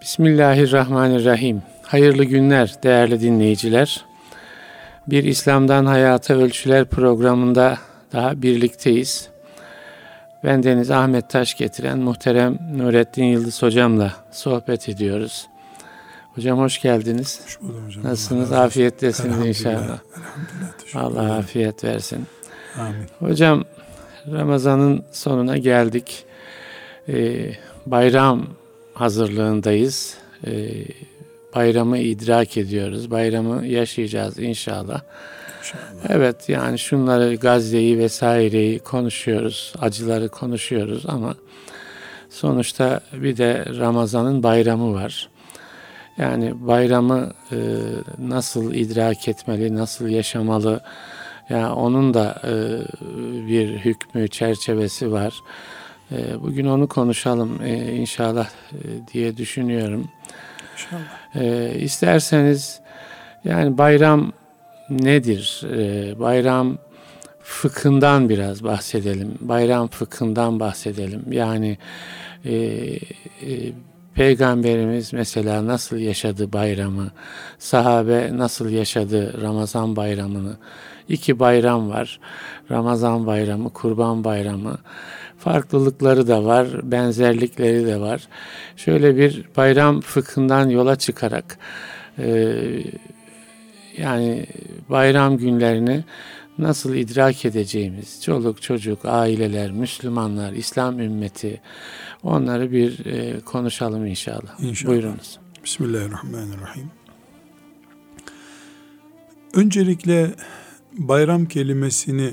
Bismillahirrahmanirrahim. Hayırlı günler değerli dinleyiciler. Bir İslam'dan Hayata Ölçüler programında daha birlikteyiz. Bendeniz Ahmet Taş getiren muhterem Nurettin Yıldız hocamla sohbet ediyoruz. Hocam hoş geldiniz. Hoş buldum hocam. Nasılsınız? Afiyettesiniz inşallah. Allah afiyet versin. Amin. Hocam Ramazan'ın sonuna geldik. Bayram hazırlığındayız. Bayramı idrak ediyoruz. Bayramı yaşayacağız inşallah. Evet, yani şunları, Gazze'yi vesaireyi konuşuyoruz. Acıları konuşuyoruz ama sonuçta bir de Ramazan'ın bayramı var. Yani bayramı nasıl idrak etmeli, nasıl yaşamalı? Yani onun da bir hükmü, çerçevesi var. Bugün onu konuşalım inşallah diye düşünüyorum. İnşallah. İsterseniz yani bayram nedir? Bayram fıkhından biraz bahsedelim. Bayram fıkhından bahsedelim. Yani Peygamberimiz mesela nasıl yaşadı bayramı? Sahabe nasıl yaşadı Ramazan bayramını? İki bayram var. Ramazan bayramı, Kurban bayramı. Farklılıkları da var, benzerlikleri de var. Şöyle bir bayram fıkhından yola çıkarak yani bayram günlerini nasıl idrak edeceğimiz, çoluk çocuk, aileler, Müslümanlar, İslam ümmeti, onları bir konuşalım inşallah. İnşallah. Buyurunuz. Bismillahirrahmanirrahim. Öncelikle bayram kelimesini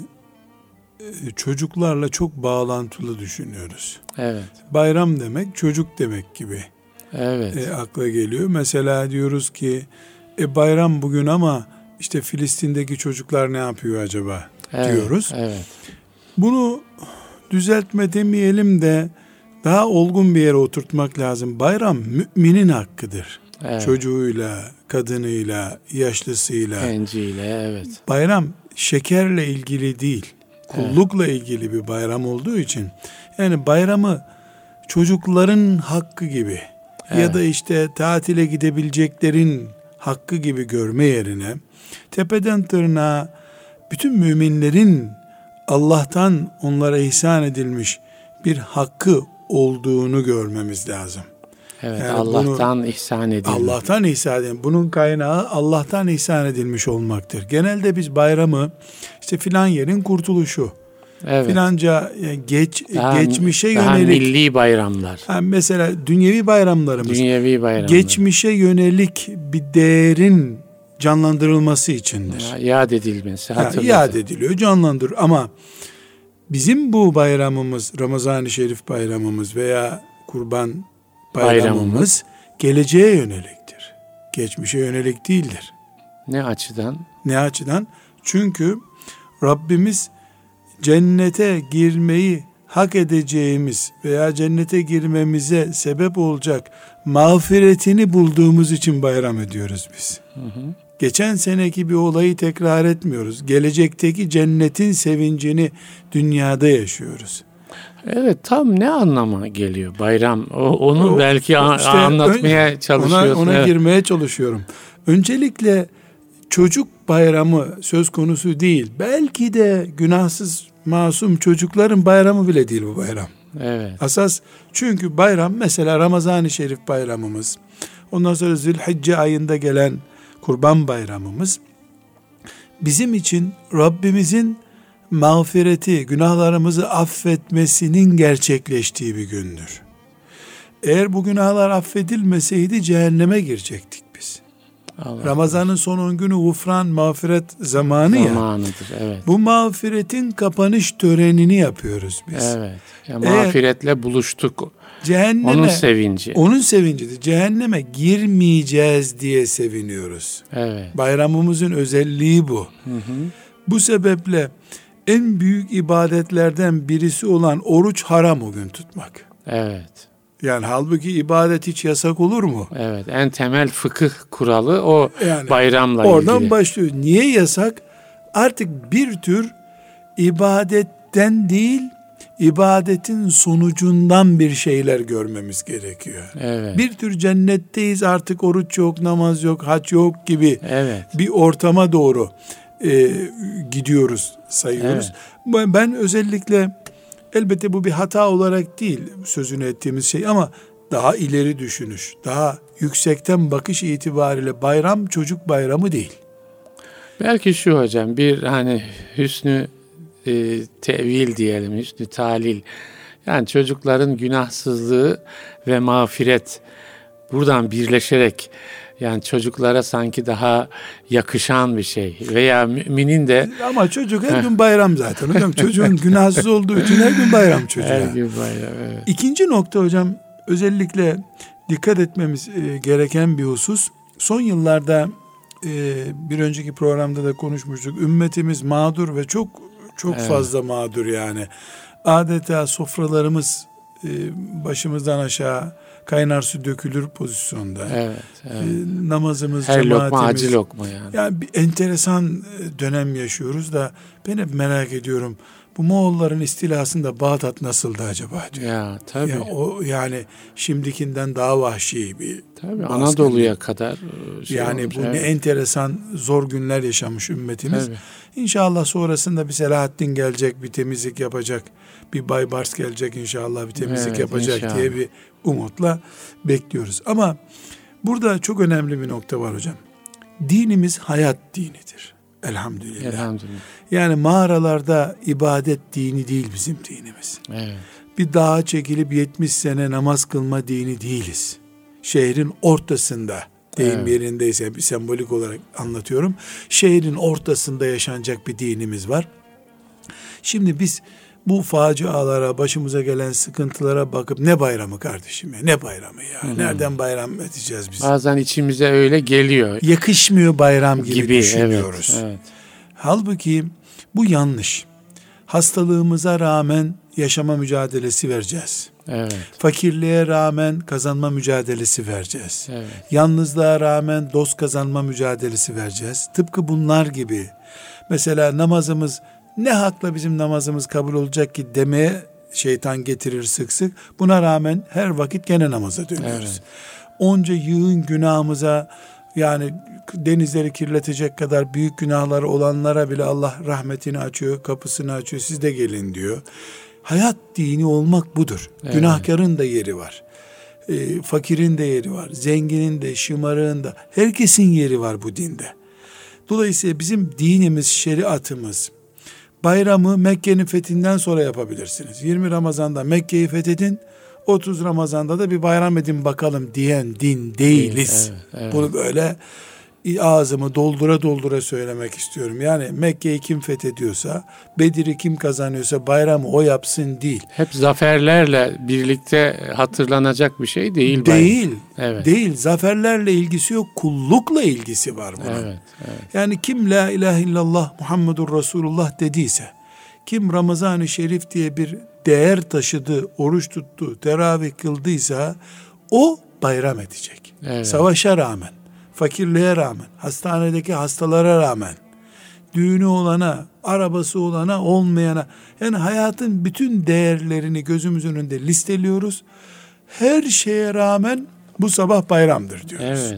çocuklarla çok bağlantılı düşünüyoruz. Evet. Bayram demek çocuk demek gibi. Evet. Akla geliyor. Mesela diyoruz ki bayram bugün ama işte Filistin'deki çocuklar ne yapıyor acaba diyoruz. Evet. Bunu düzeltme demeyelim de daha olgun bir yere oturtmak lazım. Bayram müminin hakkıdır. Evet. Çocuğuyla, kadınıyla, yaşlısıyla. Genciyle, evet. Bayram şekerle ilgili değil, kullukla ilgili bir bayram olduğu için, yani bayramı çocukların hakkı gibi ya da işte tatile gidebileceklerin hakkı gibi görme yerine, tepeden tırnağa bütün müminlerin Allah'tan onlara ihsan edilmiş bir hakkı olduğunu görmemiz lazım. Evet, yani Allah'tan ihsan edilmiş. Allah'tan ihsan edilmiş. Bunun kaynağı Allah'tan ihsan edilmiş olmaktır. Genelde biz bayramı işte filan yerin kurtuluşu, filanca geçmişe yönelik milli bayramlar. Mesela dünyevi bayramlarımız. Geçmişe yönelik bir değerin canlandırılması içindir. Yad edilmesi, yad ediliyor, canlandırıyor. Ama bizim bu bayramımız, Ramazan-ı Şerif bayramımız veya Kurban bayramımız geleceğe yöneliktir. Geçmişe yönelik değildir. Ne açıdan? Ne açıdan? Çünkü Rabbimiz cennete girmeyi hak edeceğimiz veya cennete girmemize sebep olacak mağfiretini bulduğumuz için bayram ediyoruz biz. Geçen seneki bir olayı tekrar etmiyoruz. Gelecekteki cennetin sevincini dünyada yaşıyoruz. Evet, tam ne anlama geliyor bayram? Onu belki anlatmaya çalışıyorsun. Ona girmeye çalışıyorum. Öncelikle çocuk bayramı söz konusu değil. Belki de günahsız masum çocukların bayramı bile değil bu bayram. Evet. Asas, çünkü bayram mesela Ramazan-ı Şerif bayramımız, ondan sonra Zülhicce ayında gelen Kurban bayramımız bizim için Rabbimizin mağfireti, günahlarımızı affetmesinin gerçekleştiği bir gündür. Eğer bu günahlar affedilmeseydi cehenneme girecektik biz. Ramazan'ın son 10 günü gufran, mağfiret zamanıdır. Evet. Bu mağfiretin kapanış törenini yapıyoruz biz. Evet. Mağfiretle buluştuk. Cehenneme, onun sevincidir. Cehenneme girmeyeceğiz diye seviniyoruz. Evet. Bayramımızın özelliği bu. Bu sebeple en büyük ibadetlerden birisi olan oruç haram o gün tutmak. Evet. Yani halbuki ibadet hiç yasak olur mu? Evet. En temel fıkıh kuralı o, yani bayramla oradan ilgili. Başlıyor. Niye yasak? Artık bir tür ibadetten değil, ibadetin sonucundan bir şeyler görmemiz gerekiyor. Evet. Bir tür cennetteyiz, artık oruç yok, namaz yok, hac yok gibi Evet. bir ortama doğru gidiyoruz, sayıyoruz. Ben özellikle, elbette bu bir hata olarak değil sözünü ettiğimiz şey, ama daha ileri düşünüş, daha yüksekten bakış itibariyle bayram çocuk bayramı değil. Belki şu hocam, bir hani hüsnü tevil diyelim, hüsnü talil. Yani çocukların günahsızlığı ve mağfiret buradan birleşerek, yani çocuklara sanki daha yakışan bir şey, veya müminin de... Ama çocuk her gün bayram zaten hocam. Çocuğun günahsız olduğu için her gün bayram çocuğa. Her gün bayram, evet. İkinci nokta hocam, özellikle dikkat etmemiz gereken bir husus. Son yıllarda bir önceki programda da konuşmuştuk. Ümmetimiz mağdur ve çok Evet. fazla mağdur yani. Adeta sofralarımız başımızdan aşağı kaynar su dökülür pozisyonda. Evet, evet. Namazımız, Her cemaatimiz. lokma acı lokma yani. Yani bir enteresan dönem yaşıyoruz da ben hep merak ediyorum. Bu Moğolların istilasında Bağdat nasıldı acaba diyor. Ya tabii. Yani şimdikinden daha vahşi bir Tabii baskın. Anadolu'ya kadar Yani olmuş, bu ne evet. enteresan zor günler yaşamış ümmetimiz. Tabii. İnşallah sonrasında bir Selahaddin gelecek, bir temizlik yapacak. Bir Baybars gelecek inşallah, bir temizlik Evet, yapacak inşallah. diye bir umutla bekliyoruz. Ama burada çok önemli bir nokta var hocam. Dinimiz hayat dinidir. Elhamdülillah. Elhamdülillah. Yani mağaralarda ibadet dini değil bizim dinimiz. Evet. Bir dağa çekilip 70 sene namaz kılma dini değiliz. Şehrin ortasında, deyim Evet. yerindeyse bir sembolik olarak anlatıyorum. Şehrin ortasında yaşanacak bir dinimiz var. Şimdi biz bu facialara, başımıza gelen sıkıntılara bakıp ne bayramı kardeşim ya, ne bayramı ya, nereden bayram edeceğiz biz? Bazen içimize öyle geliyor Yakışmıyor bayram gibi düşünüyoruz. Evet, evet. Halbuki bu yanlış. Hastalığımıza rağmen yaşama mücadelesi vereceğiz. Evet. Fakirliğe rağmen kazanma mücadelesi vereceğiz. Evet. Yalnızlığa rağmen dost kazanma mücadelesi vereceğiz. Tıpkı bunlar gibi. Mesela namazımız, ne hakla bizim namazımız kabul olacak ki demeye şeytan getirir sık sık. Buna rağmen her vakit gene namaza dönüyoruz. Evet. Onca yığın günahımıza, yani denizleri kirletecek kadar büyük günahları olanlara bile Allah rahmetini açıyor, kapısını açıyor, siz de gelin diyor. Hayat dini olmak budur. Evet. Günahkarın da yeri var. Fakirin de yeri var. Zenginin de, şımarığın da. Herkesin yeri var bu dinde. Dolayısıyla bizim dinimiz, şeriatımız, bayramı Mekke'nin fethinden sonra yapabilirsiniz. 20 Ramazan'da Mekke'yi fethedin, 30 Ramazan'da da bir bayram edin bakalım diyen din değiliz. Evet, evet. Bunu böyle ağzımı doldura doldura söylemek istiyorum. Yani Mekke'yi kim fethediyorsa, Bedir'i kim kazanıyorsa bayramı o yapsın değil. Hep zaferlerle birlikte hatırlanacak bir şey değil. Değil. Evet. Değil. Zaferlerle ilgisi yok. Kullukla ilgisi var bunun. Evet, evet. Yani kim la ilahe illallah Muhammedur Resulullah dediyse, kim Ramazan-ı Şerif diye bir değer taşıdı, oruç tuttu, teravih kıldıysa o bayram edecek. Evet. Savaşa rağmen, fakirliğe rağmen, hastanedeki hastalara rağmen, düğünü olana, arabası olana, olmayana, yani hayatın bütün değerlerini gözümüz önünde listeliyoruz. Her şeye rağmen bu sabah bayramdır diyoruz. Evet.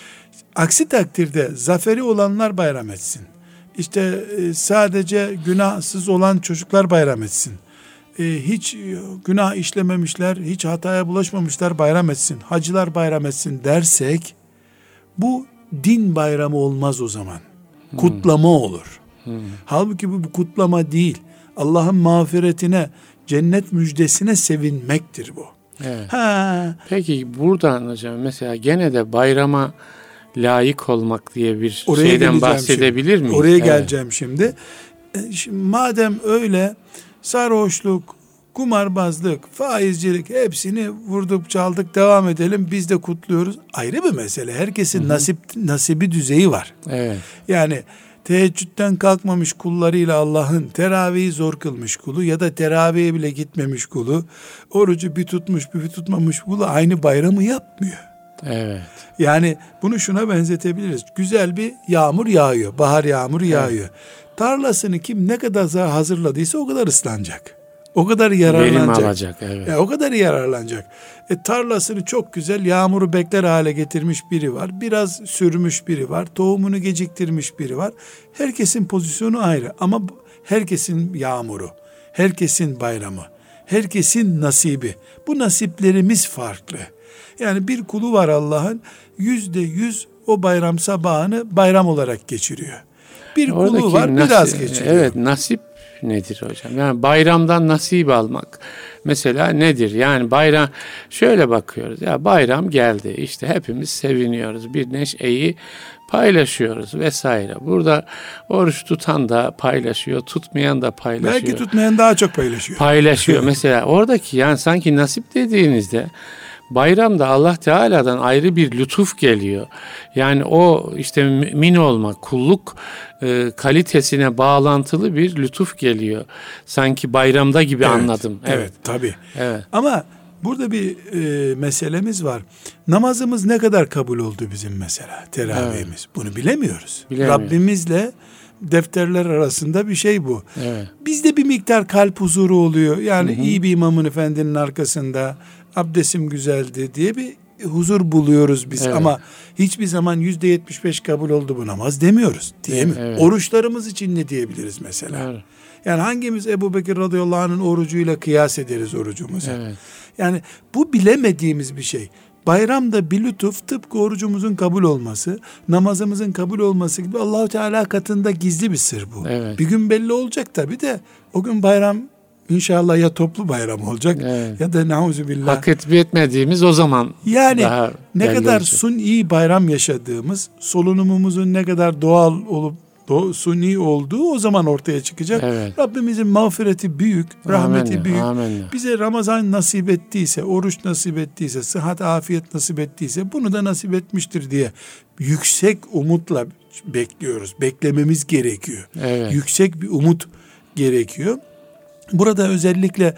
Aksi takdirde zaferi olanlar bayram etsin. İşte sadece günahsız olan çocuklar bayram etsin. Hiç günah işlememişler, hiç hataya bulaşmamışlar bayram etsin. Hacılar bayram etsin dersek, bu din bayramı olmaz o zaman. Kutlama olur. Halbuki bu kutlama değil. Allah'ın mağfiretine, cennet müjdesine sevinmektir bu. Evet. Ha, Peki buradan hocam mesela gene de bayrama layık olmak diye bir oraya şeyden geleceğim bahsedebilir şimdi. miyiz? Oraya Evet. geleceğim şimdi. Şimdi madem öyle, sarhoşluk, kumarbazlık, faizcilik hepsini vurduk çaldık devam edelim, biz de kutluyoruz. Ayrı bir mesele. Herkesin nasibi düzeyi var. Evet. Yani teheccüden kalkmamış kullarıyla Allah'ın, teravihi zor kılmış kulu ya da teravihe bile gitmemiş kulu, orucu bir tutmuş bir tutmamış kulu aynı bayramı yapmıyor. Evet. Yani bunu şuna benzetebiliriz. Güzel bir yağmur yağıyor. Bahar yağmuru yağıyor. Tarlasını kim ne kadar hazırladıysa o kadar ıslanacak. O kadar Verim yararlanacak. alacak, evet. O kadar yararlanacak. Tarlasını çok güzel yağmuru bekler hale getirmiş biri var. Biraz sürmüş biri var. Tohumunu geciktirmiş biri var. Herkesin pozisyonu ayrı ama herkesin yağmuru, herkesin bayramı, herkesin nasibi. Bu nasiplerimiz farklı. Yani bir kulu var Allah'ın, %100 o bayram sabahını bayram olarak geçiriyor. Bir Oradaki kulu var biraz geçiriyor. Evet, nasip nedir hocam? Yani bayramdan nasip almak mesela nedir? Yani bayram, şöyle bakıyoruz ya, bayram geldi, işte hepimiz seviniyoruz, bir neşeyi paylaşıyoruz vesaire. Burada oruç tutan da paylaşıyor, tutmayan da paylaşıyor. Belki tutmayan daha çok paylaşıyor. Mesela oradaki yani sanki nasip dediğinizde bayramda Allah Teala'dan ayrı bir lütuf geliyor. Yani o işte mümin olmak, kulluk kalitesine bağlantılı bir lütuf geliyor. Sanki bayramda gibi anladım. Evet, tabii. Evet. Ama burada bir meselemiz var. Namazımız ne kadar kabul oldu bizim mesela, teravihimiz? Evet. Bunu bilemiyoruz. Rabbimizle defterler arasında bir şey bu. Evet. Bizde bir miktar kalp huzuru oluyor. Yani iyi bir imamın efendinin arkasında abdestim güzeldi diye bir huzur buluyoruz biz. Evet. Ama hiçbir zaman %75 kabul oldu bu namaz demiyoruz. Değil mi? Evet. Oruçlarımız için ne diyebiliriz mesela? Evet. Yani hangimiz Ebu Bekir radıyallahu anh'ın orucuyla kıyas ederiz orucumuzu? Evet. Yani bu bilemediğimiz bir şey. Bayramda bir lütuf, tıpkı orucumuzun kabul olması, namazımızın kabul olması gibi Allah-u Teala katında gizli bir sır bu. Evet. Bir gün belli olacak tabii de, o gün bayram İnşallah ya toplu bayram olacak, evet, ya da nauzubillah hak etmediğimiz o zaman yani daha ne kadar olacak. Suni bayram yaşadığımız, solunumumuzun ne kadar doğal olup suni olduğu o zaman ortaya çıkacak. Evet. Rabbimizin mağfireti büyük, rahmeti amenna, büyük. Amenna. Bize Ramazan nasip ettiyse, oruç nasip ettiyse, sıhhat, afiyet nasip ettiyse bunu da nasip etmiştir diye yüksek umutla bekliyoruz. Beklememiz gerekiyor. Evet. Yüksek bir umut gerekiyor. Burada özellikle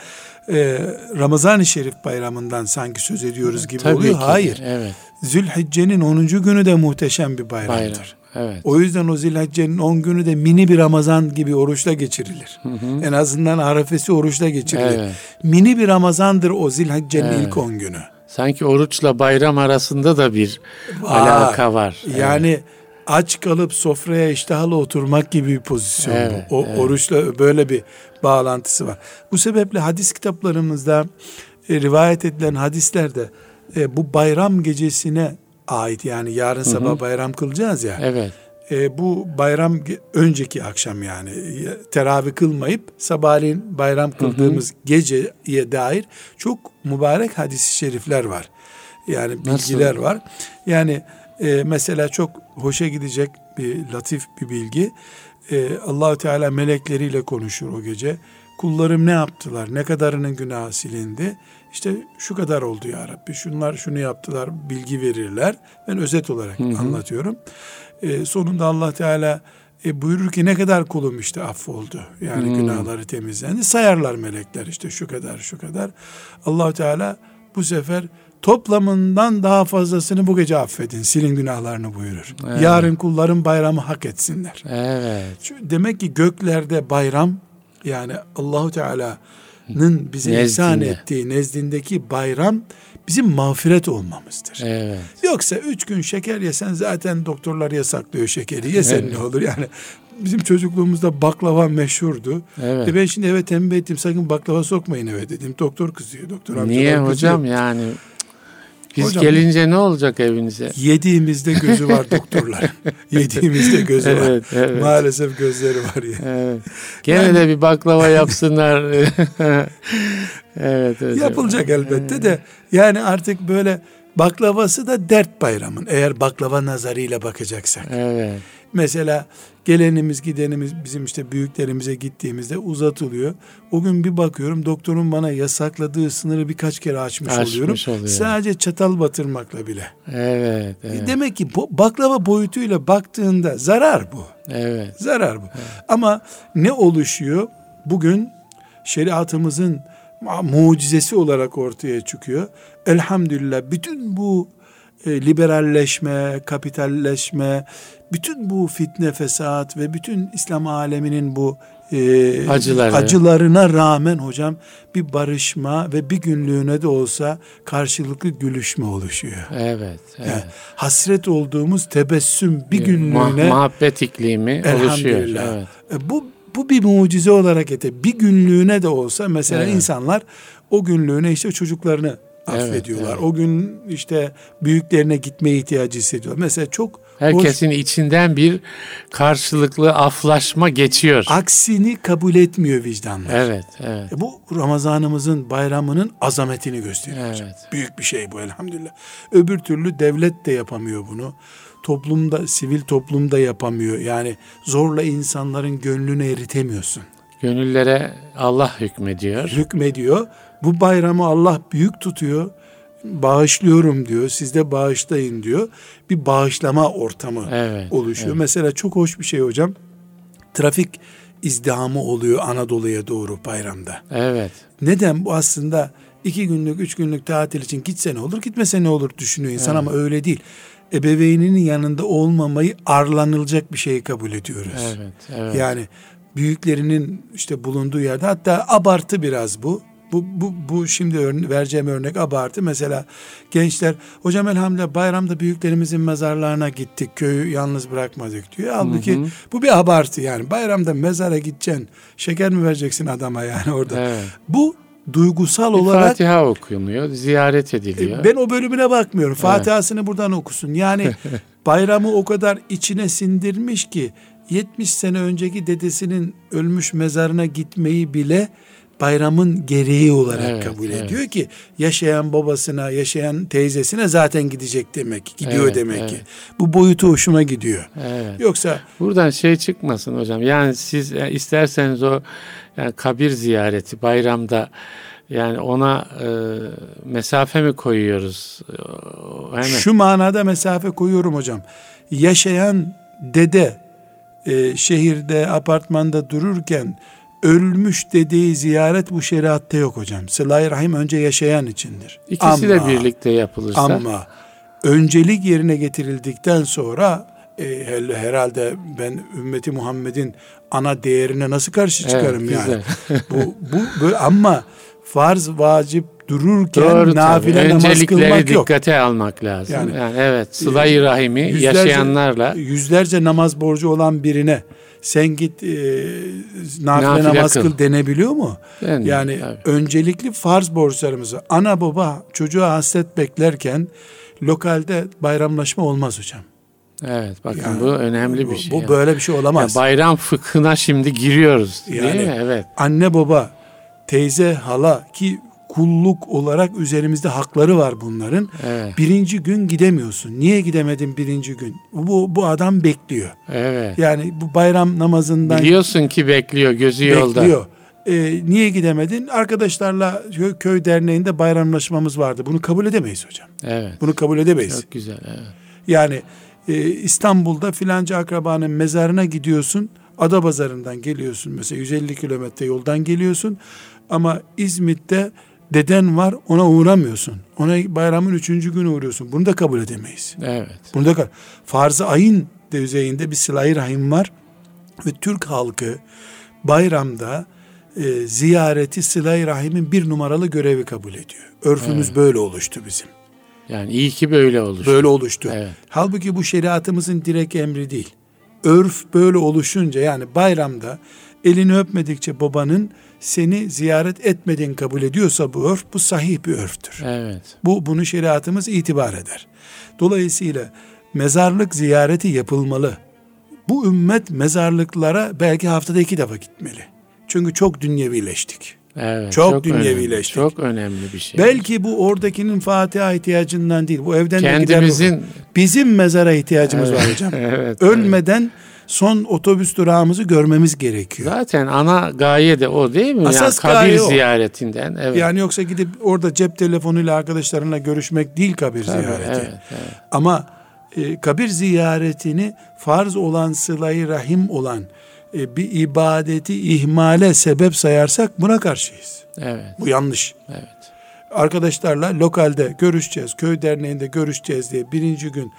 Ramazan-ı Şerif bayramından sanki söz ediyoruz gibi tabii oluyor. Ki. Hayır. Evet. Zülhicce'nin 10. günü de muhteşem bir bayramdır. Evet. O yüzden o Zülhicce'nin 10 günü de mini bir Ramazan gibi oruçla geçirilir. En azından arefesi oruçla geçirilir. Evet. Mini bir Ramazandır o Zülhicce'nin ilk 10 günü. Sanki oruçla bayram arasında da bir alaka var. Yani evet, aç kalıp sofraya iştahla oturmak gibi bir pozisyon evet, bu. Evet. Oruçla böyle bir bağlantısı var. Bu sebeple hadis kitaplarımızda rivayet edilen hadislerde bu bayram gecesine ait, yani yarın sabah bayram kılacağız ya. Evet. Bu bayram önceki akşam, yani teravih kılmayıp sabahleyin bayram kıldığımız geceye dair çok mübarek hadis-i şerifler var. Yani bilgiler var. Yani mesela çok hoşa gidecek bir latif bir bilgi. Allah-u Teala melekleriyle konuşur o gece. Kullarım ne yaptılar? Ne kadarının günahı silindi? İşte şu kadar oldu ya Rabbi. Şunlar şunu yaptılar. Bilgi verirler. Ben özet olarak anlatıyorum. Sonunda Allah Teala buyurur ki ne kadar kulum işte affoldu. Yani günahları temizlendi. Sayarlar melekler, işte şu kadar şu kadar. Allah Teala bu sefer toplamından daha fazlasını bu gece affedin, silin günahlarını buyurur. Evet. Yarın kulların bayramı hak etsinler. Evet. Demek ki göklerde bayram, yani Allahu Teala'nın bize ihsan ettiği nezdindeki bayram bizim mağfiret olmamızdır. Evet. Yoksa 3 gün şeker yesen zaten doktorlar yasaklıyor şekeri. Yesen ne olur yani. Bizim çocukluğumuzda baklava meşhurdu. Evet. Ben şimdi eve tembih ettim, sakın baklava sokmayın eve dedim. Doktor kızıyor. Doktor amcalar niye kızıyor. Hocam yani? Biz hocam, gelince ne olacak evinize? Yediğimizde gözü var doktorlar. Yediğimizde gözü var. Evet. Maalesef gözleri var ya. Evet. Gene yani, de bir baklava yapsınlar. Evet hocam. Yapılacak elbette de. Yani artık böyle baklavası da dert bayramın. Eğer baklava nazarıyla bakacaksak. Evet. Mesela gelenimiz gidenimiz bizim işte büyüklerimize gittiğimizde uzatılıyor. O gün bir bakıyorum doktorun bana yasakladığı sınırı birkaç kere açmış oluyorum. Oluyor. Sadece çatal batırmakla bile. Evet. Demek ki baklava boyutuyla baktığında zarar bu. Evet. Zarar bu. Evet. Ama ne oluşuyor? Bugün şeriatımızın mucizesi olarak ortaya çıkıyor. Elhamdülillah bütün bu liberalleşme, kapitalleşme, bütün bu fitne, fesat ve bütün İslam aleminin bu acılarına rağmen hocam bir barışma ve bir günlüğüne de olsa karşılıklı gülüşme oluşuyor. Evet. Yani hasret olduğumuz tebessüm bir günlüğüne muhabbet iklimi oluşuyor. Evet. Bu bir mucize olarak bir günlüğüne de olsa mesela insanlar o günlüğüne işte çocuklarını affediyorlar. O gün işte büyüklerine gitmeye ihtiyacı hissediyorlar. Mesela çok herkesin içinden bir karşılıklı aflaşma geçiyor. Aksini kabul etmiyor vicdanlar. Evet. Bu Ramazanımızın, bayramının azametini gösteriyor. Evet. Büyük bir şey bu elhamdülillah. Öbür türlü devlet de yapamıyor bunu. Toplumda, sivil toplumda yapamıyor. Yani zorla insanların gönlünü eritemiyorsun. Gönüllere Allah hükmediyor. Bu bayramı Allah büyük tutuyor. Bağışlıyorum diyor. Siz de bağışlayın diyor. Bir bağışlama ortamı oluşuyor. Mesela çok hoş bir şey hocam. Trafik izdihamı oluyor Anadolu'ya doğru bayramda. Evet. Neden? Bu aslında 2 günlük, 3 günlük tatil için gitse ne olur, gitmese ne olur düşünüyor insan ama öyle değil. Ebeveyninin yanında olmamayı arlanılacak bir şey kabul ediyoruz. Evet. Yani büyüklerinin işte bulunduğu yerde, hatta abartı biraz bu. Bu şimdi vereceğim örnek abartı. Mesela gençler, hocam elhamdülillah bayramda büyüklerimizin mezarlarına gittik, köyü yalnız bırakmadık diyor. Halbuki bu bir abartı yani. Bayramda mezara gideceksin, şeker mi vereceksin adama yani orada? Evet. Bu duygusal olarak Fatiha okunuyor, ziyaret ediliyor. Ben o bölümüne bakmıyorum. Fatiha'sını buradan okusun. Yani bayramı o kadar içine sindirmiş ki 70 sene önceki dedesinin ölmüş mezarına gitmeyi bile bayramın gereği olarak kabul ediyor ki yaşayan babasına, yaşayan teyzesine zaten gidecek demek ki. Gidiyor demek ki. Bu boyutu hoşuma gidiyor. Evet. Yoksa buradan çıkmasın hocam. Yani siz isterseniz o kabir ziyareti bayramda yani ona mesafe mi koyuyoruz? Şu manada mesafe koyuyorum hocam. Yaşayan dede şehirde, apartmanda dururken ölmüş dedeyi ziyaret bu şeriatta yok hocam. Sıla-i Rahim önce yaşayan içindir. İkisi de birlikte yapılırsa. Ama öncelik yerine getirildikten sonra herhalde ben ümmeti Muhammed'in ana değerine nasıl karşı çıkarım yani? bu böyle, ama farz vacip dururken nafile namaz kılmak yok. Dikkate almak lazım. Yani evet, sıla-i rahimi yaşayanlarla. Yüzlerce namaz borcu olan birine sen git nafile namaz kıl denebiliyor mu? Yani öncelikli farz borçlarımızı, ana baba çocuğa hasret beklerken lokalde bayramlaşma olmaz hocam. Evet, bakın bu önemli bir şey. Bu böyle bir şey olamaz. Bayram fıkhına şimdi giriyoruz değil mi? Evet. Anne baba, teyze, hala ki kulluk olarak üzerimizde hakları var bunların. Evet. Birinci gün gidemiyorsun. Niye gidemedin birinci gün? Bu adam bekliyor. Evet. Yani bu bayram namazından biliyorsun ki bekliyor, gözü yolda. Bekliyor. Niye gidemedin? Arkadaşlarla köy derneğinde bayramlaşmamız vardı. Bunu kabul edemeyiz hocam. Evet. Bunu kabul edemeyiz. Çok güzel. Evet. Yani İstanbul'da filanca akrabanın mezarına gidiyorsun. Adapazarı'ndan geliyorsun. Mesela 150 kilometre yoldan geliyorsun. Ama İzmit'te deden var, ona uğramıyorsun. Ona bayramın 3. günü uğruyorsun. Bunu da kabul edemeyiz. Evet. Bunu da farz-ı ayın düzeyinde bir sıla-i rahim var. Ve Türk halkı bayramda ziyareti sıla-i rahimin bir numaralı görevi kabul ediyor. Örfümüz böyle oluştu bizim. Yani iyi ki böyle oluştu. Böyle oluştu. Evet. Halbuki bu şeriatımızın direkt emri değil. Örf böyle oluşunca, yani bayramda elini öpmedikçe babanın seni ziyaret etmediğini kabul ediyorsa bu örf, bu sahih bir örftür. Evet. Bunu şeriatımız itibar eder. Dolayısıyla mezarlık ziyareti yapılmalı. Bu ümmet mezarlıklara belki haftada 2 defa gitmeli. Çünkü çok dünyevileştik. Evet, çok dünyevileştik. Çok önemli bir şey. Belki bu oradakinin Fatiha ihtiyacından değil. Bu evden kendimizin, bizim mezara ihtiyacımız var hocam. Evet, ölmeden son otobüs durağımızı görmemiz gerekiyor. Zaten ana gaye de o değil mi? Asas yani kabir gaye o. ziyaretinden. Evet. Yani yoksa gidip orada cep telefonuyla arkadaşlarına görüşmek değil kabir ziyareti. Evet. Ama kabir ziyaretini farz olan, sıla-i rahim olan bir ibadeti ihmale sebep sayarsak buna karşıyız. Evet. Bu yanlış. Evet. Arkadaşlarla lokalde görüşeceğiz, köy derneğinde görüşeceğiz diye birinci gün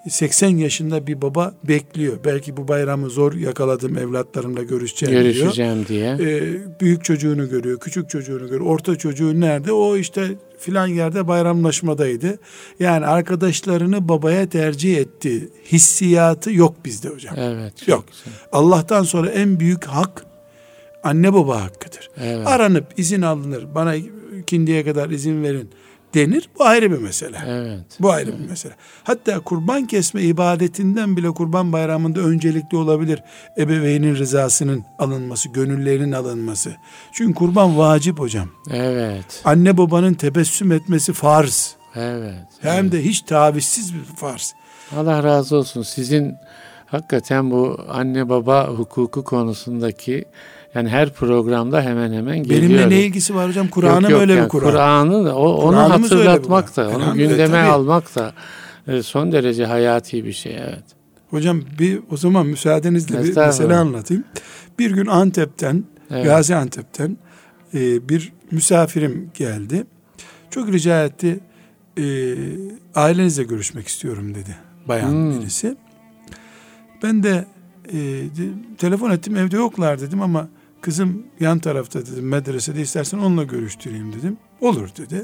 80 yaşında bir baba bekliyor. Belki bu bayramı zor yakaladım, evlatlarımla görüşeceğim diye. Büyük çocuğunu görüyor, küçük çocuğunu görüyor. Orta çocuğu nerede? O işte filan yerde bayramlaşmadaydı. Yani arkadaşlarını babaya tercih etti. Hissiyatı yok bizde hocam. Evet. Yok. Güzel. Allah'tan sonra en büyük hak anne baba hakkıdır. Evet. Aranıp izin alınır. Bana ikindiye kadar izin verin denir. Bu ayrı bir mesele. Evet. Bu ayrı bir mesele. Hatta kurban kesme ibadetinden bile kurban bayramında öncelikli olabilir. Ebeveynin rızasının alınması, gönüllerinin alınması. Çünkü kurban vacip hocam. Evet. Anne babanın tebessüm etmesi farz. Evet. Hem de hiç tavizsiz bir farz. Allah razı olsun. Sizin hakikaten bu anne baba hukuku konusundaki, yani her programda hemen hemen geliyor. Benimle ne ilgisi var hocam? Kur'an'ım öyle yani bir Kur'an. Kur'an'ı da onu Kur'an'ımız hatırlatmak da, öyle bir onu Kur'an. gündeme Tabii. almak da son derece hayati bir şey. Evet. Hocam o zaman müsaadenizle bir Estağfurullah. mesele anlatayım. Bir gün Antep'ten, Evet. Gaziantep'ten bir misafirim geldi. Çok rica etti. Ailenizle görüşmek istiyorum dedi. Bayan birisi. Ben de telefon ettim, evde yoklar dedim ama kızım yan tarafta dedim, medresede, istersen onunla görüştüreyim dedim. Olur dedi.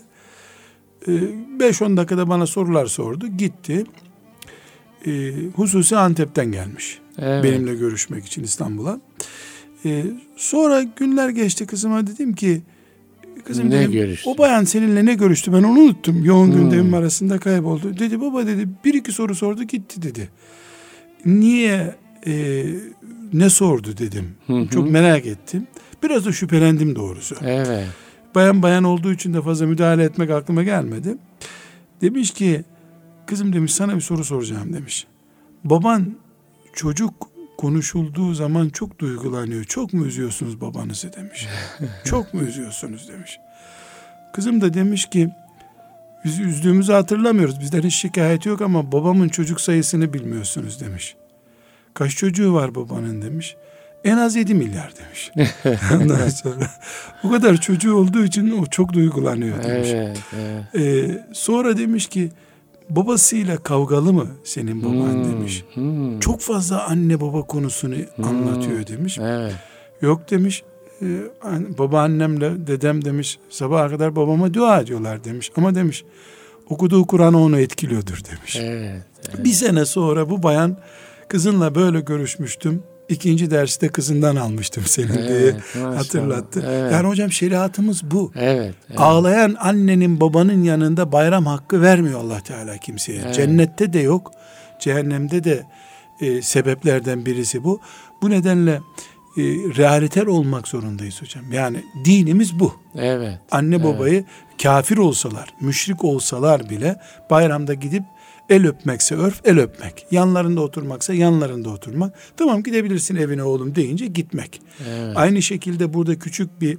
5-10 dakikada bana sorular sordu. Gitti. Hususi Antep'ten gelmiş. Evet. Benimle görüşmek için İstanbul'a. Sonra günler geçti, kızıma dedim ki, kızım Ne dedim, görüştü? o bayan seninle ne görüştü, ben onu unuttum. Yoğun gündemim arasında kayboldu. Dedi baba dedi, 1-2 soru sordu gitti dedi. Niye ne sordu dedim. Çok merak ettim. Biraz da şüphelendim doğrusu. Evet. Bayan olduğu için de fazla müdahale etmek aklıma gelmedi. Demiş ki, kızım demiş, sana bir soru soracağım demiş. Baban çocuk konuşulduğu zaman çok duygulanıyor. Çok mu üzüyorsunuz babanızı demiş. Çok mu üzüyorsunuz demiş. Kızım da demiş ki, biz üzdüğümüzü hatırlamıyoruz. Bizden hiç şikayeti yok ama babamın çocuk sayısını bilmiyorsunuz demiş. Kaç çocuğu var babanın demiş. En az 7 milyar demiş. Ondan sonra o kadar çocuğu olduğu için o çok duygulanıyor demiş. Evet. Sonra demiş ki, babasıyla kavgalı mı senin baban demiş. Çok fazla anne baba konusunu anlatıyor demiş. Evet. Yok demiş. Babaannemle dedem demiş sabaha kadar babama dua ediyorlar demiş. Ama demiş okuduğu Kur'an onu etkiliyordur demiş. Evet. Bir sene sonra bu bayan, kızınla böyle görüşmüştüm. 2. derste kızından almıştım senin diye hatırlattı. Evet. Yani hocam şeriatımız bu. Evet. Ağlayan annenin babanın yanında bayram hakkı vermiyor Allah Teala kimseye. Evet. Cennette de yok, cehennemde de sebeplerden birisi bu. Bu nedenle realiter olmak zorundayız hocam. Yani dinimiz bu. Evet. Anne babayı kafir olsalar, müşrik olsalar bile bayramda gidip el öpmekse örf, el öpmek. Yanlarında oturmaksa yanlarında oturmak. Tamam gidebilirsin evine oğlum deyince gitmek. Evet. Aynı şekilde burada küçük bir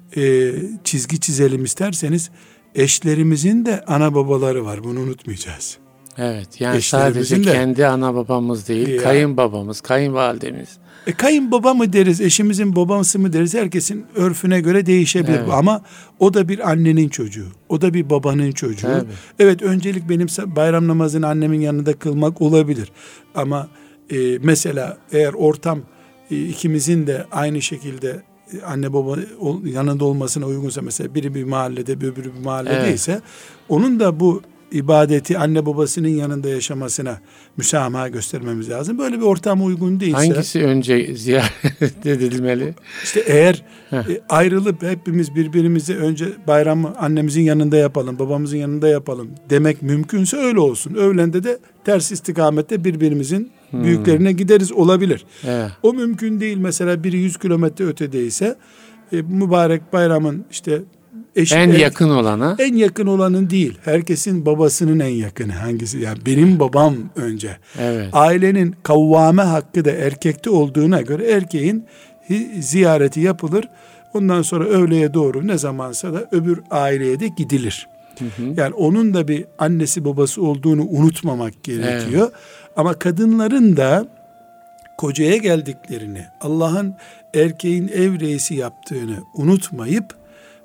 çizgi çizelim isterseniz, eşlerimizin de ana babaları var. Bunu unutmayacağız. Evet. Yani Eşlerimizin sadece de, kendi ana babamız değil, kayınbabamız, kayınvalidemiz. Kayınbaba mı deriz, eşimizin babası mı deriz, herkesin örfüne göre değişebilir. Evet. Ama o da bir annenin çocuğu, o da bir babanın çocuğu. Tabii. Evet, öncelik benim bayram namazını annemin yanında kılmak olabilir. Ama mesela eğer ortam ikimizin de aynı şekilde anne baba yanında olmasına uygunsa, mesela biri bir mahallede öbürü bir mahalledeyse, onun da bu ibadeti anne babasının yanında yaşamasına müsamaha göstermemiz lazım. Böyle bir ortam uygun değilse, Hangisi önce ziyaret edilmeli? İşte eğer ayrılıp hepimiz birbirimize önce bayramı annemizin yanında yapalım, babamızın yanında yapalım demek mümkünse öyle olsun. Öğlende de ters istikamette birbirimizin büyüklerine gideriz, olabilir. Evet. O mümkün değil. Mesela biri 100 kilometre ötedeyse mübarek bayramın işte En yakın olana. En yakın olanın değil. Herkesin babasının en yakını hangisi? Yani benim babam önce. Evet. Ailenin kavvame hakkı da erkekte olduğuna göre erkeğin ziyareti yapılır. Ondan sonra öğleye doğru ne zamansa da öbür aileye de gidilir. Yani onun da bir annesi babası olduğunu unutmamak gerekiyor. Evet. Ama kadınların da kocaya geldiklerini, Allah'ın erkeğin ev reisi yaptığını unutmayıp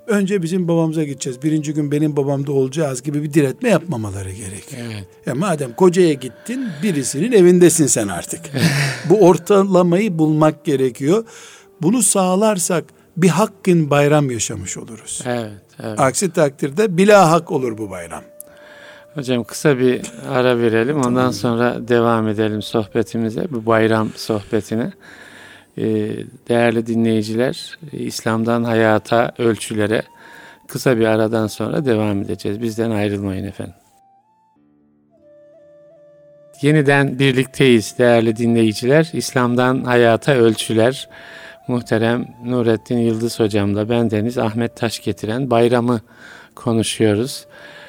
önce bizim babamıza gideceğiz, birinci gün benim babamda olacağız gibi bir diretme yapmamaları gerekiyor. Evet. Ya madem kocaya gittin, birisinin evindesin sen artık. Bu ortalamayı bulmak gerekiyor. Bunu sağlarsak bir hakkın bayram yaşamış oluruz. Evet, evet. Aksi takdirde bila hak olur bu bayram. Hocam kısa bir ara verelim. Ondan sonra devam edelim sohbetimize, bu bayram sohbetine. Değerli dinleyiciler, İslam'dan hayata, ölçülere kısa bir aradan sonra devam edeceğiz. Bizden ayrılmayın efendim. Yeniden birlikteyiz değerli dinleyiciler. İslam'dan hayata, ölçüler. Muhterem Nurettin Yıldız hocamla bendeniz Ahmet Taş getiren bayramı konuşuyoruz.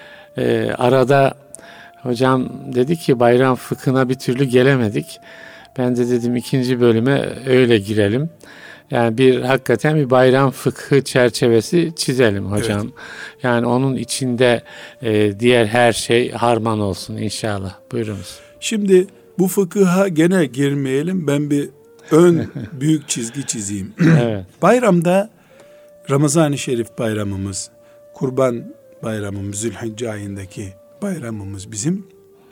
Arada hocam dedi ki bayram fıkhına bir türlü gelemedik. Ben de dedim ikinci bölüme öyle girelim. Yani hakikaten bir bayram fıkhı çerçevesi çizelim hocam. Evet. Yani onun içinde diğer her şey harman olsun inşallah. Buyurunuz. Şimdi bu fıkıha gene girmeyelim. Ben bir ön büyük çizgi çizeyim. Evet. Bayramda Ramazan-ı Şerif bayramımız, Kurban bayramımız, Zülhicce ayındaki bayramımız bizim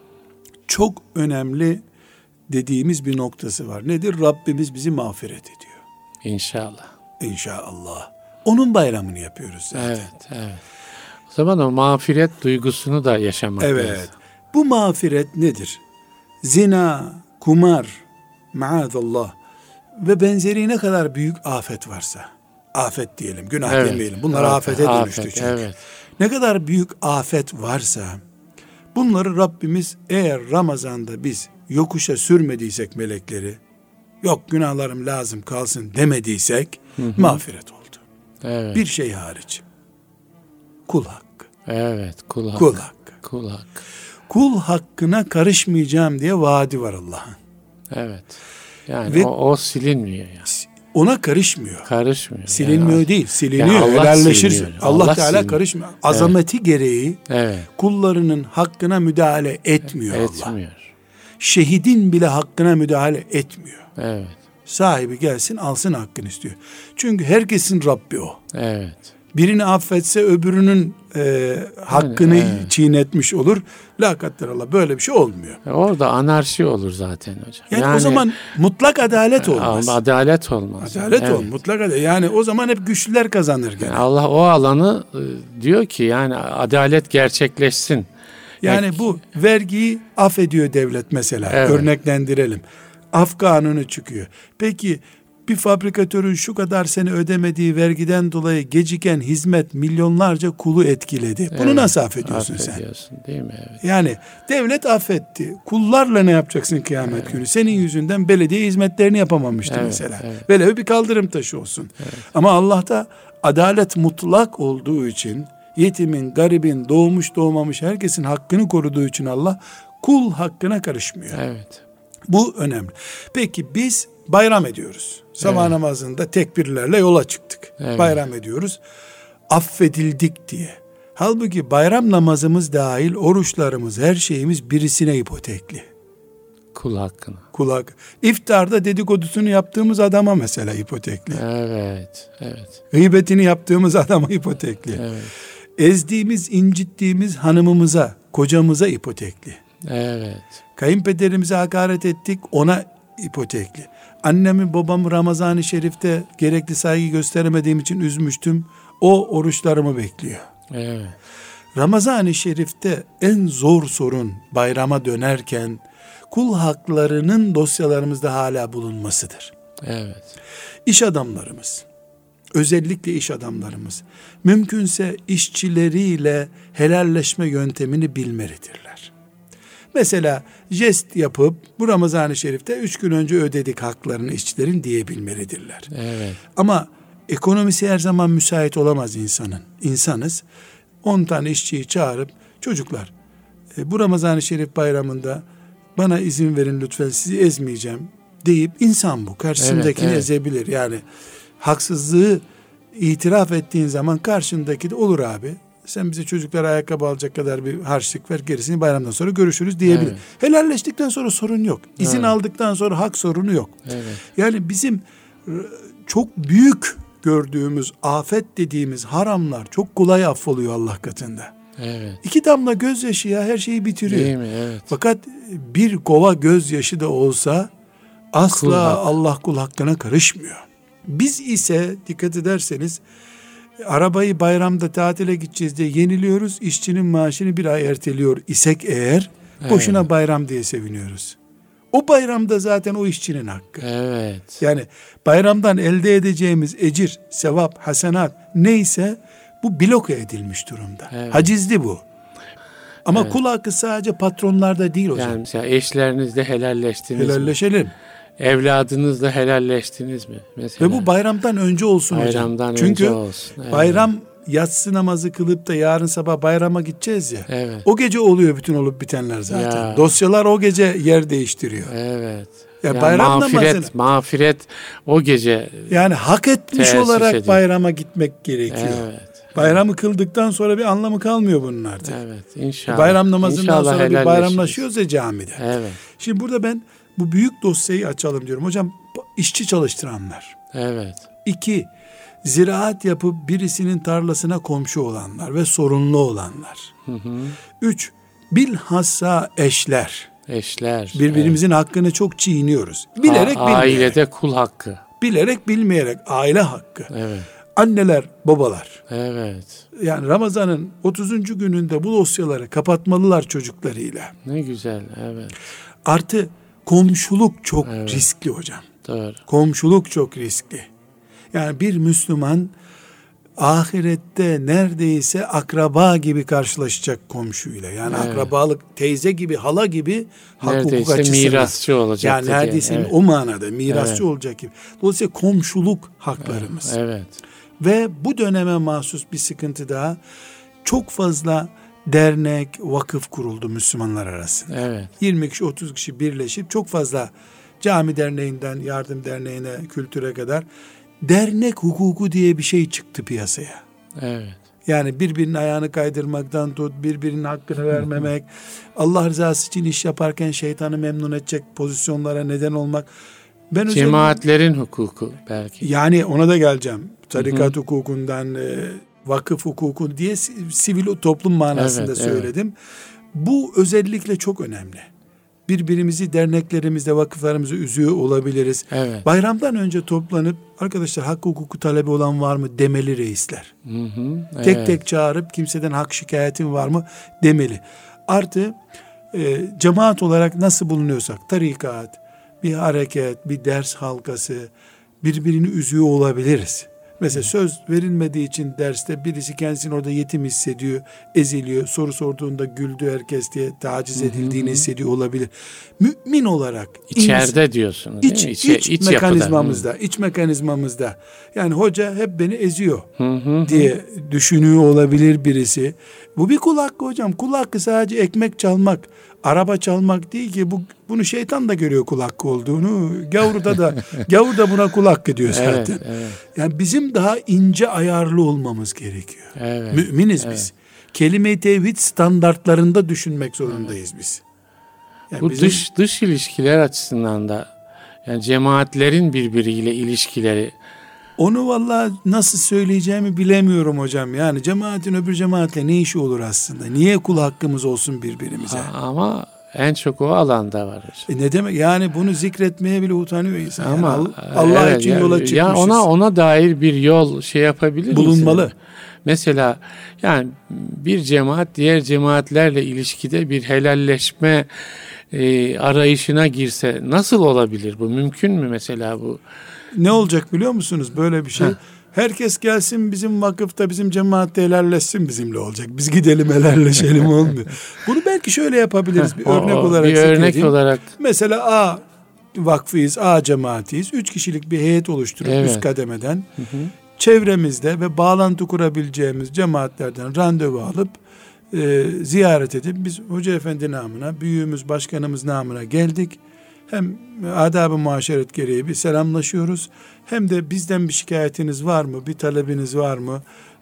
çok önemli dediğimiz bir noktası var. Nedir? Rabbimiz bizi mağfiret ediyor. İnşallah. İnşallah. Onun bayramını yapıyoruz zaten. Evet, evet. O zaman o mağfiret duygusunu da yaşamak lazım. Evet. Bu mağfiret nedir? Zina, kumar, maazallah ve benzeri ne kadar büyük afet varsa, afet diyelim, günah demeyelim. Bunlar afete dönüştü çünkü. Evet. Ne kadar büyük afet varsa, bunları Rabbimiz eğer Ramazan'da biz yokuşa sürmediysek melekleri, yok günahlarım lazım kalsın demediysek, mağfiret oldu. Evet. Bir şey hariç. Kul hakkı. Evet, kul hakkı. Kul hakkı. Kul hakkı. Kul hakkına karışmayacağım diye vaadi var Allah'ın. Evet. Yani ve o silinmiyor yani. Ona karışmıyor. Karışmıyor. Silinmiyor yani, değil. Siliniyor. Yani helalleşirsin. Allah Teala siliniyor. karışmıyor. Azameti gereği evet. kullarının hakkına müdahale etmiyor Allah. Etmiyor. Şehidin bile hakkına müdahale etmiyor. Evet. Sahibi gelsin alsın hakkını istiyor. Çünkü herkesin Rabbi o. Evet. Birini affetse öbürünün hakkını çiğnetmiş olur. La kadderallah, böyle bir şey olmuyor. Orada anarşi olur zaten hocam. Yani o zaman mutlak adalet olmaz. Adalet olmaz. Adalet olmaz. Mutlak adalet. Yani o zaman hep güçlüler kazanır gene. Yani Allah o alanı diyor ki yani adalet gerçekleşsin. Yani bu vergiyi affediyor devlet mesela. Evet. Örneklendirelim. Af kanunu çıkıyor. Peki bir fabrikatörün şu kadar sene ödemediği vergiden dolayı geciken hizmet milyonlarca kulu etkiledi. Bunu nasıl affediyorsun sen? Değil mi? Evet. Yani devlet affetti. Kullarla ne yapacaksın kıyamet günü? Senin yüzünden belediye hizmetlerini yapamamıştı mesela. Evet. Böyle bir kaldırım taşı olsun. Evet. Ama Allah'ta adalet mutlak olduğu için, yetimin, garibin, doğmuş doğmamış herkesin hakkını koruduğu için Allah kul hakkına karışmıyor. Evet. Bu önemli. Peki biz bayram ediyoruz. Sabah namazında tekbirlerle yola çıktık. Evet. Bayram ediyoruz. Affedildik diye. Halbuki bayram namazımız dahil oruçlarımız, her şeyimiz birisine ipotekli. Kul hakkına. Kul hakkı. İftarda dedikodusunu yaptığımız adama mesela ipotekli. Evet. Evet. Gıybetini yaptığımız adama ipotekli. Evet. Ezdiğimiz, incittiğimiz hanımımıza, kocamıza ipotekli. Evet. Kayınpederimize hakaret ettik, ona ipotekli. Annemi babamı Ramazan-ı Şerif'te gerekli saygı gösteremediğim için üzmüştüm. O oruçlarımı bekliyor. Evet. Ramazan-ı Şerif'te en zor sorun bayrama dönerken kul haklarının dosyalarımızda hala bulunmasıdır. Evet. İş adamlarımız, özellikle iş adamlarımız mümkünse işçileriyle helalleşme yöntemini bilmelidirler. Mesela jest yapıp bu Ramazan-ı Şerif'te 3 gün önce ödedik haklarını işçilerin diyebilmelidirler. Evet. Ama ekonomisi her zaman müsait olamaz insanın. İnsanız. 10 tane işçiyi çağırıp çocuklar bu Ramazan-ı Şerif bayramında bana izin verin lütfen, sizi ezmeyeceğim deyip, insan bu. Karşısındakini ezebilir. Yani haksızlığı itiraf ettiğin zaman karşındaki de olur abi, sen bize çocuklara ayakkabı alacak kadar bir harçlık ver, gerisini bayramdan sonra görüşürüz diyebilir. Evet. Helalleştikten sonra sorun yok. İzin aldıktan sonra hak sorunu yok. Evet. Yani bizim çok büyük gördüğümüz afet dediğimiz haramlar çok kolay affoluyor Allah katında. Evet. 2 damla gözyaşı ya her şeyi bitiriyor. Değil mi? Evet. Fakat bir kova gözyaşı da olsa asla Kul hakkı. Allah kul hakkına karışmıyor. Biz ise dikkat ederseniz arabayı bayramda tatile gideceğiz diye yeniliyoruz. İşçinin maaşını bir ay erteliyor isek eğer boşuna bayram diye seviniyoruz. O bayramda zaten o işçinin hakkı. Evet. Yani bayramdan elde edeceğimiz ecir, sevap, hasenat neyse bu bloke edilmiş durumda. Evet. Hacizli bu. Ama kul hakkı sadece patronlarda değil hocam. Yani mesela eşlerinizle helalleştiniz mi? Helalleşelim. Evladınızla helalleştiniz mi? Mesela. Ve bu bayramdan önce olsun Bayramdan hocam. Çünkü önce olsun. Evet. bayram yatsı namazı kılıp da yarın sabah bayrama gideceğiz ya. Evet. O gece oluyor bütün olup bitenler zaten. Ya. Dosyalar o gece yer değiştiriyor. Evet. Ya bayram namazını mağfiret o gece. yani hak etmiş teessüs olarak ediyor. bayrama gitmek gerekiyor. Evet. Bayramı kıldıktan sonra bir anlamı kalmıyor bunun artık. Evet. İnşallah. Bayram namazından İnşallah sonra bir helalleşiriz. bayramlaşıyoruz ya camide. Evet. Şimdi burada ben bu büyük dosyayı açalım diyorum. Hocam işçi çalıştıranlar. Evet. 2. Ziraat yapıp birisinin tarlasına komşu olanlar ve sorunlu olanlar. 3. Bilhassa eşler. Eşler. Birbirimizin hakkını çok çiğniyoruz. Bilerek bilmeyerek. Ailede kul hakkı. Bilerek bilmeyerek aile hakkı. Evet. Anneler, babalar. Evet. Yani Ramazan'ın 30. gününde bu dosyaları kapatmalılar çocuklarıyla. Ne güzel. Evet. Artı komşuluk çok riskli hocam. Doğru. Komşuluk çok riskli. Yani bir Müslüman ahirette neredeyse akraba gibi karşılaşacak komşuyla. Yani akrabalık, teyze gibi, hala gibi hak hukuk Neredeyse açısından. mirasçı olacak. Yani neredeyse o manada mirasçı olacak gibi. Dolayısıyla komşuluk haklarımız. Evet. Ve bu döneme mahsus bir sıkıntı daha, çok fazla dernek, vakıf kuruldu Müslümanlar arasında. Evet. 20 kişi, 30 kişi birleşip çok fazla cami derneğinden, yardım derneğine, kültüre kadar dernek hukuku diye bir şey çıktı piyasaya. Evet. Yani birbirinin ayağını kaydırmaktan tut, birbirinin hakkını vermemek, Allah rızası için iş yaparken şeytanı memnun edecek pozisyonlara neden olmak. Ben Cemaatlerin hukuku belki. yani ona da geleceğim. Tarikat hukukundan, vakıf hukuku diye sivil toplum manasında söyledim. Bu özellikle çok önemli. Birbirimizi derneklerimizde, vakıflarımızda üzüyor olabiliriz. Evet. Bayramdan önce toplanıp arkadaşlar hak hukuku talebi olan var mı demeli reisler. Evet. Tek tek çağırıp kimseden hak şikayetin var mı demeli. Artı cemaat olarak nasıl bulunuyorsak, tarikat, bir hareket, bir ders halkası, birbirini üzüyor olabiliriz. Mesela söz verilmediği için derste birisi kendisini orada yetim hissediyor, eziliyor, soru sorduğunda güldü herkes diye taciz edildiğini hissediyor olabilir. Mümin olarak İçeride diyorsunuz değil mi? İç mekanizmamızda, iç mekanizmamızda. Yani hoca hep beni eziyor diye düşünüyor olabilir birisi. Bu bir kul hakkı hocam. Kul hakkı sadece ekmek çalmak, araba çalmak değil ki. Bunu şeytan da görüyor kul hakkı olduğunu. Gavur da buna kul hakkı diyor zaten. Evet, evet. Yani bizim daha ince ayarlı olmamız gerekiyor. Evet, Müminiz biz. Kelime-i tevhid standartlarında düşünmek zorundayız biz. Yani bu dış ilişkiler açısından da yani cemaatlerin birbiriyle ilişkileri. Onu vallahi nasıl söyleyeceğimi bilemiyorum hocam. Yani cemaatin öbür cemaatle ne işi olur aslında? Niye kul hakkımız olsun birbirimize? Ama en çok o alanda var. Ne demek? Yani bunu zikretmeye bile utanıyor insan. Ama yani Allah için yola çıkmışız. Ya ona dair bir yol yapabilir bulunmalı. Misin? Mesela yani bir cemaat diğer cemaatlerle ilişkide bir helalleşme arayışına girse nasıl olabilir bu? Mümkün mü mesela bu? Ne olacak biliyor musunuz böyle bir şey? Herkes gelsin bizim vakıfta, bizim cemaatte helalleşsin bizimle olacak. Biz gidelim helalleşelim olmuyor. Bunu belki şöyle yapabiliriz. Bir örnek olarak. Bir örnek olarak. Mesela A vakfıyız, A cemaatiyiz. 3 kişilik bir heyet oluşturup üst kademeden çevremizde ve bağlantı kurabileceğimiz cemaatlerden randevu alıp ziyaret edip biz hoca efendi namına, büyüğümüz, başkanımız namına geldik. Hem adab-ı muaşeret gereği bir selamlaşıyoruz. Hem de bizden bir şikayetiniz var mı? Bir talebiniz var mı?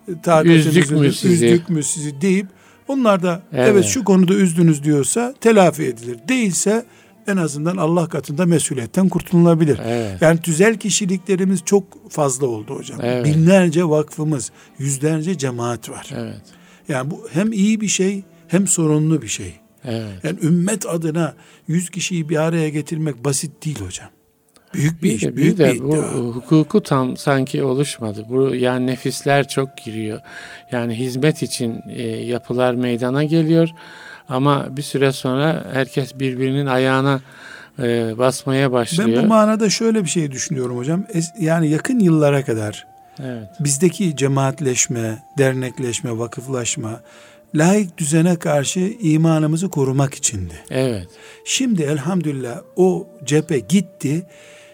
Üzdük mü sizi deyip onlar da evet şu konuda üzdünüz diyorsa telafi edilir. Değilse en azından Allah katında mesuliyetten kurtulunabilir. Evet. Yani tüzel kişiliklerimiz çok fazla oldu hocam. Evet. Binlerce vakfımız, yüzlerce cemaat var. Evet. Yani bu hem iyi bir şey hem sorunlu bir şey. Evet. Yani ümmet adına 100 kişiyi bir araya getirmek basit değil hocam. Büyük bir iş, büyük bir iddia. Bu hukuku tam sanki oluşmadı. Bu yani nefisler çok giriyor. Yani hizmet için yapılar meydana geliyor ama bir süre sonra herkes birbirinin ayağına basmaya başlıyor. Ben bu manada şöyle bir şey düşünüyorum hocam. Yani yakın yıllara kadar evet. bizdeki cemaatleşme, dernekleşme, vakıflaşma, laik düzene karşı imanımızı korumak içindi. Evet. Şimdi elhamdülillah o cephe gitti.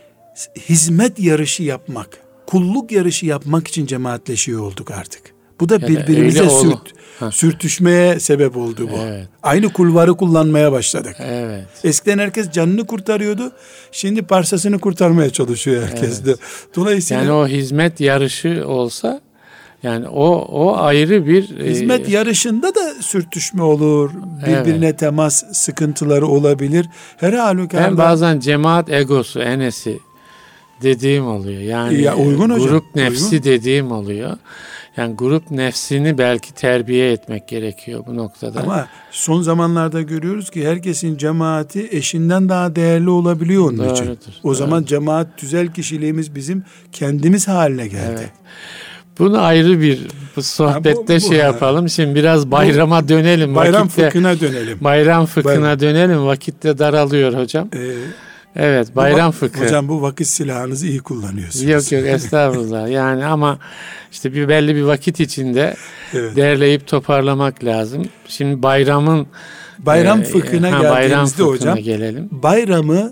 Hizmet yarışı yapmak, kulluk yarışı yapmak için cemaatleşiyor olduk artık. Bu da birbirimize sürtüşmeye sebep oldu bu. Evet. Aynı kulvarı kullanmaya başladık. Evet. Eskiden herkes canını kurtarıyordu. Şimdi parsasını kurtarmaya çalışıyor herkes de. Dolayısıyla yani o hizmet yarışı olsa yani o ayrı bir hizmet yarışında da sürtüşme olur. Birbirine temas sıkıntıları olabilir. Her halükarda ben bazen cemaat egosu, enesi dediğim oluyor. Yani uygun hocam, grup nefsi uygun. dediğim oluyor. Yani grup nefsini belki terbiye etmek gerekiyor bu noktada. Ama son zamanlarda görüyoruz ki herkesin cemaati eşinden daha değerli olabiliyor onun Doğrudur, için. O zaman cemaat tüzel kişiliğimiz bizim kendimiz haline geldi. Evet. Bunu ayrı bir sohbette yapalım. Şimdi biraz bayrama dönelim. Bayram fıkhına dönelim. Bayram fıkhına dönelim. Vakit de daralıyor hocam. Evet, bayram fıkhı. Hocam bu vakit silahınızı iyi kullanıyorsunuz. Yok estağfurullah. Yani ama işte belli bir vakit içinde derleyip toparlamak lazım. Şimdi bayram fıkhına geldiğimizde hocam gelelim. Bayramı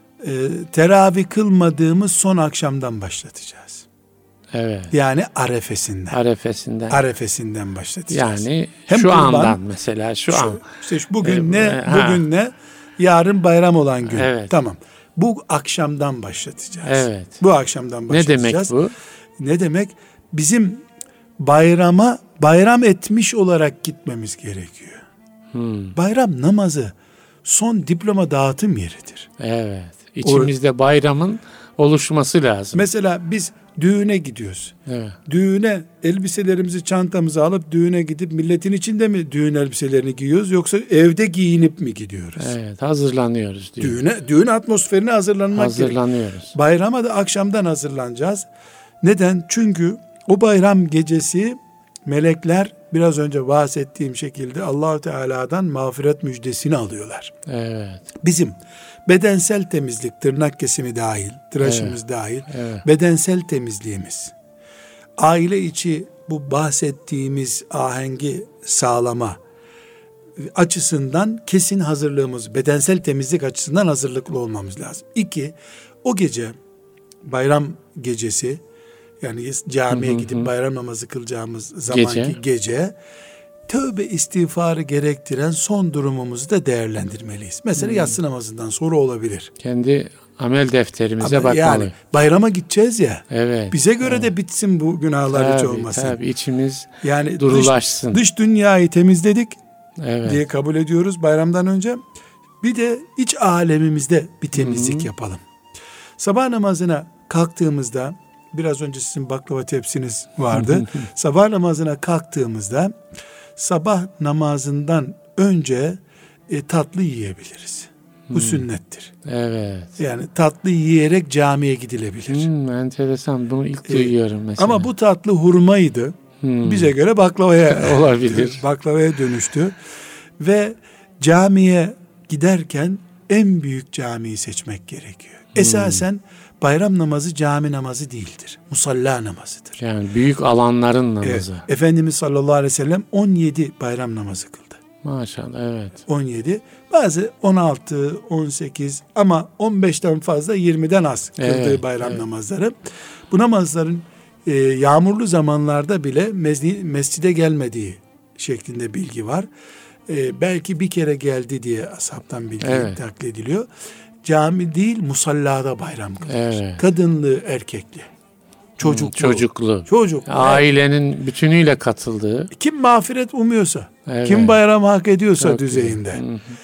teravih kılmadığımız son akşamdan başlatacağız. Evet. Yani arefesinden. Arefesinden başlatacağız. Yani hem şu kurban, andan mesela şu an. İşte bugün ne? Yarın bayram olan gün. Evet. Tamam. Bu akşamdan başlatacağız. Evet. Bu akşamdan başlatacağız. Ne demek bu? Ne demek? Bizim bayram etmiş olarak gitmemiz gerekiyor. Bayram namazı son diploma dağıtım yeridir. Evet. İçimizde bayramın oluşması lazım. Mesela biz düğüne gidiyoruz. Evet. Düğüne elbiselerimizi, çantamızı alıp düğüne gidip milletin içinde mi düğün elbiselerini giyiyoruz yoksa evde giyinip mi gidiyoruz? Evet, hazırlanıyoruz diyor. Düğün atmosferine hazırlanıyoruz. Bayrama da akşamdan hazırlanacağız. Neden? Çünkü o bayram gecesi melekler biraz önce bahsettiğim şekilde Allah-u Teala'dan mağfiret müjdesini alıyorlar. Evet. Bizim bedensel temizlik, tırnak kesimi dahil, tıraşımız dahil, bedensel temizliğimiz, aile içi bu bahsettiğimiz ahengi sağlama açısından kesin hazırlığımız, bedensel temizlik açısından hazırlıklı olmamız lazım. 2, o gece, bayram gecesi, yani camiye gidip bayram namazı kılacağımız zamanki gece tövbe istiğfarı gerektiren son durumumuzu da değerlendirmeliyiz. Mesela yatsı namazından sonra olabilir. Kendi amel defterimize bakmalı. Yani bayrama gideceğiz ya. Evet. Bize göre de bitsin bu günahlar hiç olmasın. Tabii içimiz yani durulaşsın. Dış dünyayı temizledik evet. diye kabul ediyoruz bayramdan önce. Bir de iç alemimizde bir temizlik yapalım. Sabah namazına kalktığımızda, biraz önce sizin baklava tepsiniz vardı. Sabah namazına kalktığımızda sabah namazından önce tatlı yiyebiliriz. Bu sünnettir. Evet. Yani tatlı yiyerek camiye gidilebilir. Enteresan. Bunu ilk duyuyorum mesela. Ama bu tatlı hurmaydı. Bize göre baklavaya olabilir. Baklavaya dönüştü. Ve camiye giderken en büyük camiyi seçmek gerekiyor. Esasen bayram namazı cami namazı değildir. Musalla namazıdır. Yani büyük alanların namazı. Evet. Efendimiz sallallahu aleyhi ve sellem 17 bayram namazı kıldı. Maşallah evet. 17. Bazı 16, 18 ama 15'ten fazla 20'den az kıldığı bayram namazları. Bu namazların yağmurlu zamanlarda bile mescide gelmediği şeklinde bilgi var. Belki bir kere geldi diye ashabtan bilgi naklediliyor. Cami değil, musallada bayram kılır. Evet. Kadınlı, erkekli. Çocuklu. Ailenin bütünüyle katıldığı. Kim mağfiret umuyorsa, kim bayram hak ediyorsa düzeyinde.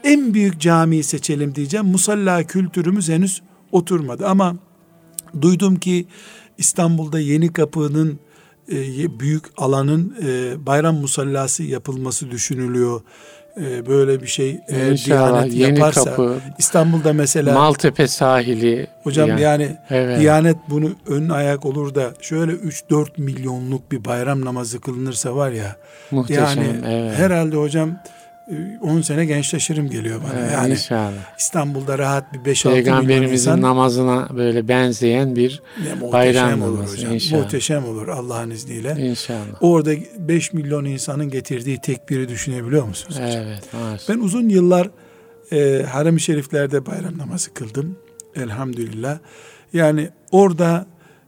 en büyük camiyi seçelim diyeceğim. Musalla kültürümüz henüz oturmadı ama duydum ki İstanbul'da Yenikapı'nın büyük alanın bayram musallası yapılması düşünülüyor. Böyle bir şey İnşallah, Diyanet yaparsa Yenikapı, İstanbul'da mesela Maltepe sahili hocam yani evet. Diyanet bunu ön ayak olur da şöyle 3-4 milyonluk bir bayram namazı kılınırsa var ya, muhteşem, yani evet. herhalde hocam 10 sene gençleşirim geliyor bana. Evet, yani inşallah. İstanbul'da rahat bir 5-6 milyon Peygamberimizin insan namazına böyle benzeyen bir bayram olur namazı hocam. inşallah. Muhteşem olur Allah'ın izniyle. İnşallah. Orada 5 milyon insanın getirdiği tekbiri düşünebiliyor musunuz hocam? Evet, maşallah. Ben uzun yıllar harem-i şeriflerde bayram namazı kıldım. Elhamdülillah. Yani orada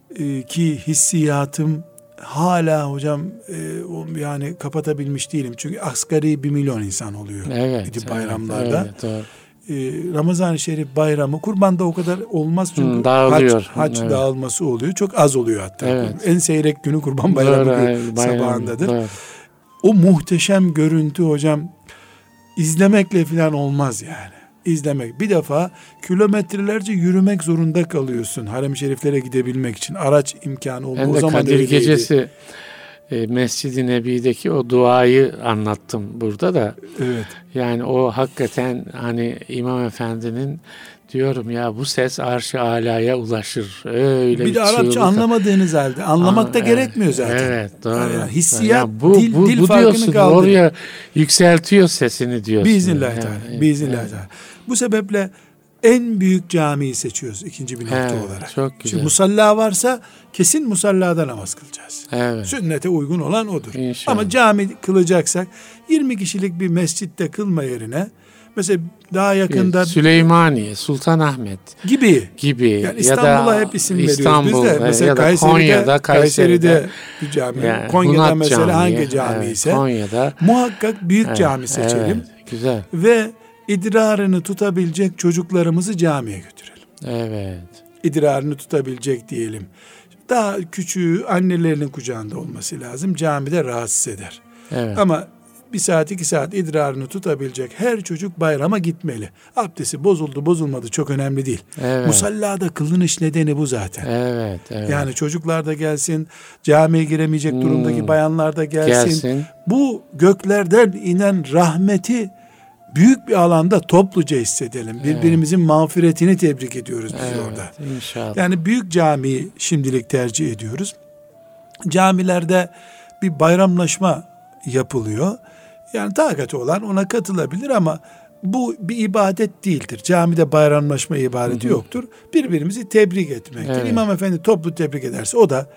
ki hissiyatım hala hocam yani kapatabilmiş değilim. Çünkü asgari 1 milyon insan oluyor. Evet. Bayramlarda. Evet, doğru. Ramazan-ı Şerif bayramı, kurbanda o kadar olmaz çünkü dağılıyor. hac Evet. dağılması oluyor. Çok az oluyor hatta. Evet. En seyrek günü kurban bayramı sabahındadır. Doğru. O muhteşem görüntü hocam izlemekle falan olmaz yani. İzlemek. Bir defa kilometrelerce yürümek zorunda kalıyorsun harem-i şeriflere gidebilmek için. Araç imkanı olmuyor. Ben de Kadir Gecesi Mescid-i Nebi'deki o duayı anlattım burada da. Evet. Yani o hakikaten hani İmam Efendi'nin diyorum ya bu ses arş-ı alaya ulaşır. Öyle bir de Arapça anlamadığınız halde. Anlamak da gerekmiyor zaten. Evet, doğru. Yani hissiyat, bu, dil farkını diyorsun, kaldırıyor. oraya yükseltiyor sesini diyorsun. Biiznillahü teala. Biiznillahü teala. Bu sebeple en büyük camiyi seçiyoruz ikinci bir nokta olarak. Çok güzel. Şimdi musalla varsa kesin musallada namaz kılacağız. Evet. Sünnete uygun olan odur. İnşallah. Ama cami kılacaksak 20 kişilik bir mescitte kılma yerine mesela daha yakında Süleymaniye, Sultanahmet gibi. Yani İstanbul'a hep isim veriyoruz biz de. Mesela ya da Kayseri'de bir cami. Yani Konya'da Hunat mesela Camii, hangi cami ise Konya'da muhakkak büyük cami seçelim. Evet, güzel. Ve idrarını tutabilecek çocuklarımızı camiye götürelim. Evet. İdrarını tutabilecek diyelim. Daha küçüğü annelerinin kucağında olması lazım. Camide rahatsız eder. Evet. Ama 1 saat 2 saat idrarını tutabilecek her çocuk bayrama gitmeli. Abdesti bozuldu bozulmadı çok önemli değil. Evet. Musallada kılınış nedeni bu zaten. Evet. Yani çocuklar da gelsin, camiye giremeyecek durumdaki bayanlar da gelsin. Bu göklerden inen rahmeti büyük bir alanda topluca hissedelim. Birbirimizin mağfiretini tebrik ediyoruz biz orada. İnşallah. Yani büyük camiyi şimdilik tercih ediyoruz. Camilerde bir bayramlaşma yapılıyor. Yani takati olan ona katılabilir ama bu bir ibadet değildir. Camide bayramlaşma ibadeti yoktur. Birbirimizi tebrik etmektir. Evet. İmam Efendi toplu tebrik ederse o da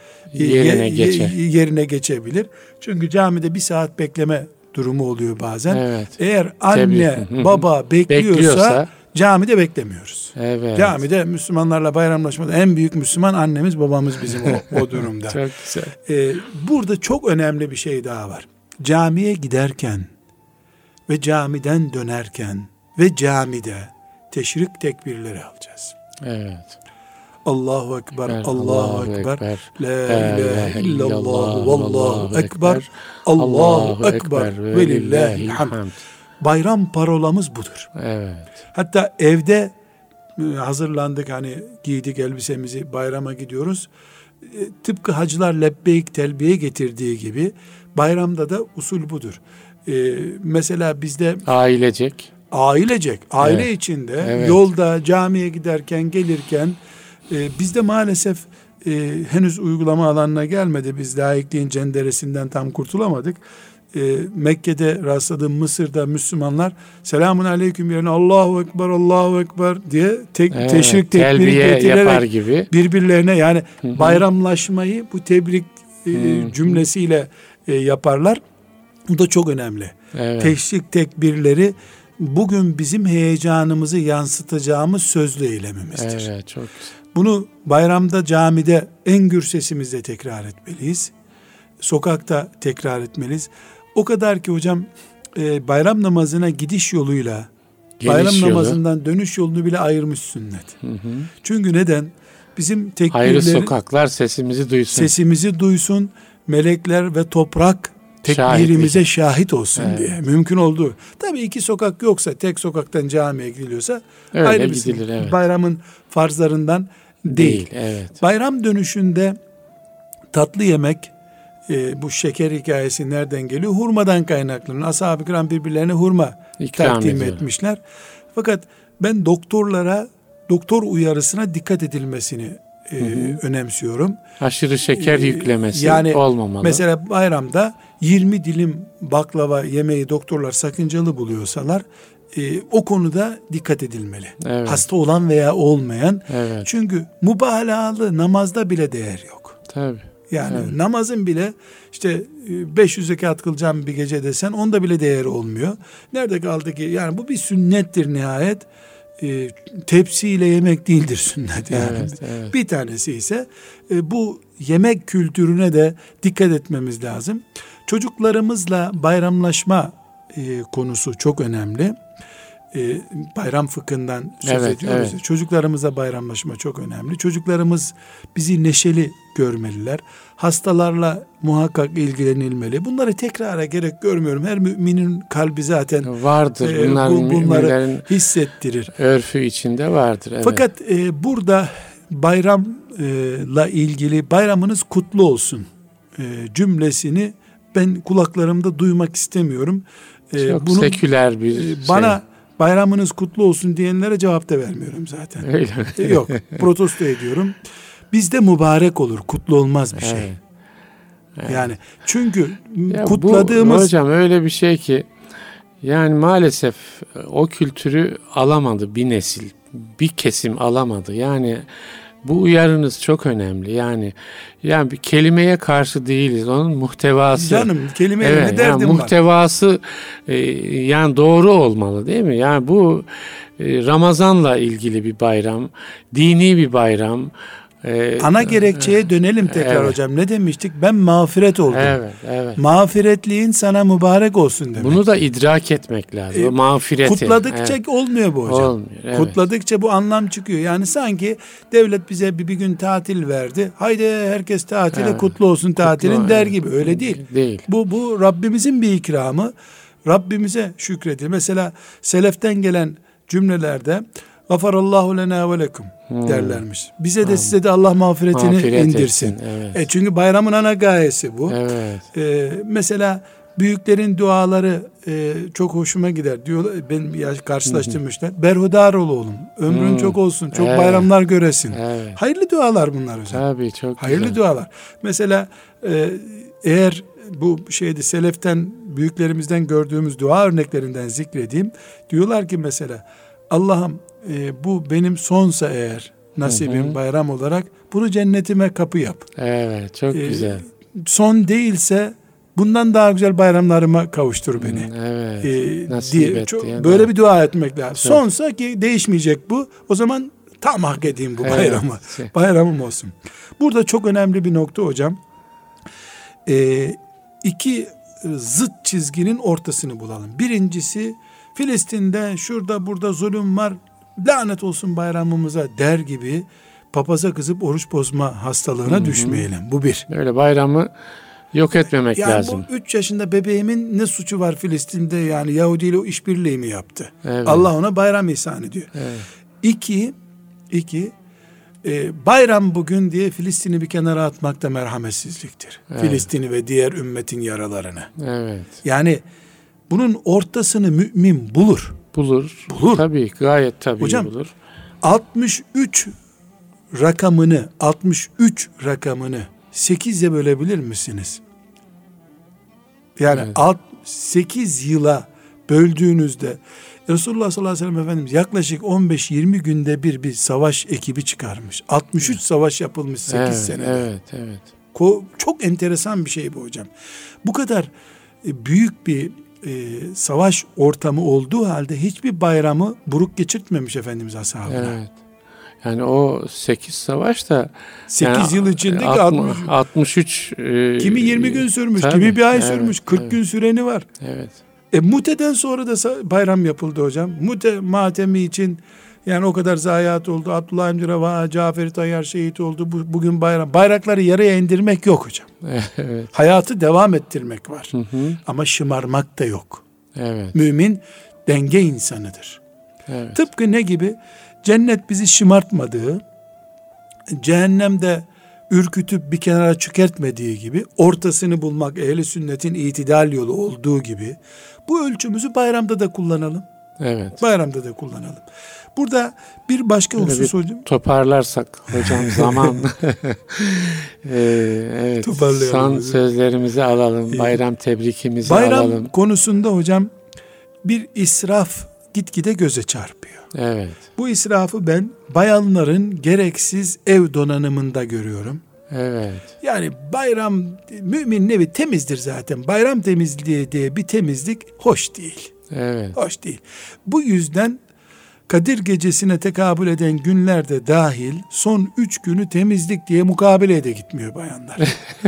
yerine geçebilir. Çünkü camide 1 saat bekleme durumu oluyor bazen. Evet. Eğer anne baba bekliyorsa camide beklemiyoruz. Evet. Camide Müslümanlarla bayramlaşmada en büyük Müslüman annemiz babamız bizim o durumda. Çok güzel. Burada çok önemli bir şey daha var. Camiye giderken ve camiden dönerken ve camide teşrik tekbirleri alacağız. Evet. Allahu Ekber, Allahu Ekber, La ilahe illallah, Vallahu Ekber, Allahu Ekber, ve lillahil hamd. Bayram parolamız budur. Evet. Hatta evde hazırlandık, hani giydik elbisemizi, bayrama gidiyoruz. Tıpkı hacılar lebbeyk telbiye getirdiği gibi bayramda da usul budur. Mesela bizde ailecek, aile içinde yolda camiye giderken gelirken bizde maalesef henüz uygulama alanına gelmedi. Biz laikliğin cenderesinden tam kurtulamadık. Mekke'de rastladığım Mısır'da Müslümanlar selamun aleyküm yerine Allahu Ekber, Allahu Ekber diye teşrik tekbiri getirerek gibi birbirlerine yani bayramlaşmayı bu tebrik cümlesiyle yaparlar. Bu da çok önemli. Evet. Teşrik tekbirleri bugün bizim heyecanımızı yansıtacağımız sözlü eylemimizdir. Evet, çok güzel. Bunu bayramda camide en gür sesimizle tekrar etmeliyiz. Sokakta tekrar etmeliyiz. O kadar ki hocam bayram namazına gidiş yoluyla bayram namazından dönüş yolunu bile ayırmış sünnet. Çünkü neden? Bizim tekbirleri, hayırlı sokaklar sesimizi duysun. Melekler ve toprak tekbirimize şahit olsun diye. Mümkün olduğu. Tabii 2 sokak yoksa, tek sokaktan camiye gidiliyorsa öyle ayrı gidilir. Evet. Bayramın farzlarından değil. Evet. Bayram dönüşünde tatlı yemek, bu şeker hikayesi nereden geliyor? Hurmadan kaynaklanıyor. Ashab-ı kiram birbirlerine hurma takdim etmişler. Fakat ben doktor uyarısına dikkat edilmesini önemsiyorum. Aşırı şeker yüklemesi yani olmamalı. Mesela bayramda 20 dilim baklava yemeği doktorlar sakıncalı buluyorsalar o konuda dikkat edilmeli. Evet. Hasta olan veya olmayan. Evet. Çünkü mübalağalı namazda bile değer yok. Tabii. Yani namazın bile işte 500 rekat kılacağım bir gece desen onda bile değeri olmuyor. Nerede kaldı ki? Yani bu bir sünnettir nihayet. Tepsiyle yemek değildir sünnet yani. Evet. Bir tanesi ise bu yemek kültürüne de dikkat etmemiz lazım. Çocuklarımızla bayramlaşma konusu çok önemli. Bayram fıkhından söz ediyoruz. Evet. Çocuklarımızla bayramlaşma çok önemli. Çocuklarımız bizi neşeli görmeliler. Hastalarla muhakkak ilgilenilmeli. Bunları tekrara gerek görmüyorum. Her müminin kalbi zaten vardır. Bunları hissettirir. Örfü içinde vardır. Evet. Fakat burada bayramla ilgili bayramınız kutlu olsun cümlesini ben kulaklarımda duymak istemiyorum. Çok seküler bir bana bayramınız kutlu olsun diyenlere cevap da vermiyorum zaten. Öyle mi? Yok, protesto ediyorum. Bizde mübarek olur, kutlu olmaz bir şey. Evet. Yani çünkü kutladığımız... Hocam öyle bir şey ki yani maalesef o kültürü alamadı bir nesil, bir kesim alamadı. Yani bu uyarınız çok önemli. Yani bir kelimeye karşı değiliz. Onun muhtevası. Canım kelimeyle ne derdim var? Muhtevası yani doğru olmalı değil mi? Yani bu Ramazan'la ilgili bir bayram, dini bir bayram. Ana gerekçeye dönelim tekrar hocam. Ne demiştik? Ben mağfiret oldum. Evet. Mağfiretliğin sana mübarek olsun demek. Bunu da idrak etmek lazım. Mağfireti. Kutladıkça olmuyor bu hocam. Olmuyor, evet. Kutladıkça bu anlam çıkıyor. Yani sanki devlet bize bir gün tatil verdi. Haydi herkes tatile kutlu olsun tatilin der gibi. Öyle değil. Bu Rabbimizin bir ikramı. Rabbimize şükredir. Mesela seleften gelen cümlelerde Gafarallahu lena ve lekum derlermiş. Bize de size de Allah mağfiretini indirsin. Evet. Çünkü bayramın ana gayesi bu. Evet. Mesela büyüklerin duaları çok hoşuma gider. Diyorlar, ben karşılaştırmışlar. Berhudar ol oğlum. Ömrün çok olsun. Çok bayramlar göresin. Evet. Hayırlı dualar bunlar hocam. Tabii çok hayırlı güzel. dualar. Mesela eğer bu seleften büyüklerimizden gördüğümüz dua örneklerinden zikredeyim. Diyorlar ki mesela Allah'ım bu benim sonsa eğer nasibim bayram olarak bunu cennetime kapı yap. Evet, çok güzel. Son değilse bundan daha güzel bayramlarıma kavuştur beni. Nasip et diye. Böyle bir dua etmek lazım. Sonsa ki değişmeyecek bu. O zaman tam hak edeyim bu bayramı. Bayramım olsun. Burada çok önemli bir nokta hocam. İki zıt çizginin ortasını bulalım. Birincisi Filistin'de şurada burada zulüm var. Lanet olsun bayramımıza der gibi papaza kızıp oruç bozma hastalığına düşmeyelim. Bu bir. Böyle bayramı yok etmemek lazım. Bu 3 yaşında bebeğimin ne suçu var Filistin'de, yani Yahudi ile o işbirliği mi yaptı? Evet. Allah ona bayram ihsan ediyor. Evet. İki, bayram bugün diye Filistin'i bir kenara atmak da merhametsizliktir. Evet. Filistin'i ve diğer ümmetin yaralarını. Evet. Yani bunun ortasını mümin bulur. Bulur. Tabii, gayet tabii hocam, bulur. 63 rakamını 8'e bölebilir misiniz? Yani 8 yıla böldüğünüzde Resulullah sallallahu aleyhi ve sellem Efendimiz yaklaşık 15-20 günde bir savaş ekibi çıkarmış. 63 savaş yapılmış 8 senede. Evet. Çok enteresan bir şey bu hocam. Bu kadar büyük bir savaş ortamı olduğu halde hiçbir bayramı buruk geçirtmemiş Efendimiz ashabına. Evet. Yani o 8 savaş da 8 yıl içindeki 63 kimi 20 gün sürmüş, tabii, kimi bir ay sürmüş, 40 gün süreni var. Evet. Mute'den sonra da bayram yapıldı hocam. Mute matemi için yani o kadar zayiat oldu. Abdullah Emre Reva, Cafer Tayyar şehit oldu. Bugün bayram. Bayrakları yarıya indirmek yok hocam. Evet. Hayatı devam ettirmek var. Hı hı. Ama şımarmak da yok. Evet. Mümin denge insanıdır. Evet. Tıpkı ne gibi? Cennet bizi şımartmadığı, cehennemde ürkütüp bir kenara çökertmediği gibi, ortasını bulmak ehli sünnetin itidal yolu olduğu gibi, bu ölçümüzü bayramda da kullanalım. Evet. Bayramda da kullanalım. Burada bir başka Böyle husus bir hocam. toparlarsak hocam zaman evet, Toparlayalım son hocam. sözlerimizi alalım. Bayram tebrikimizi Bayram alalım. konusunda hocam bir israf gitgide göze çarpıyor. Evet. Bu israfı ben bayanların gereksiz ev donanımında görüyorum. Evet. Yani bayram, müminin evi temizdir zaten. Bayram temizliği diye bir temizlik hoş değil. Evet. Hoş değil. Bu yüzden Kadir Gecesi'ne tekabül eden günlerde dahil son 3 günü temizlik diye mukabeleye de gitmiyor bayanlar.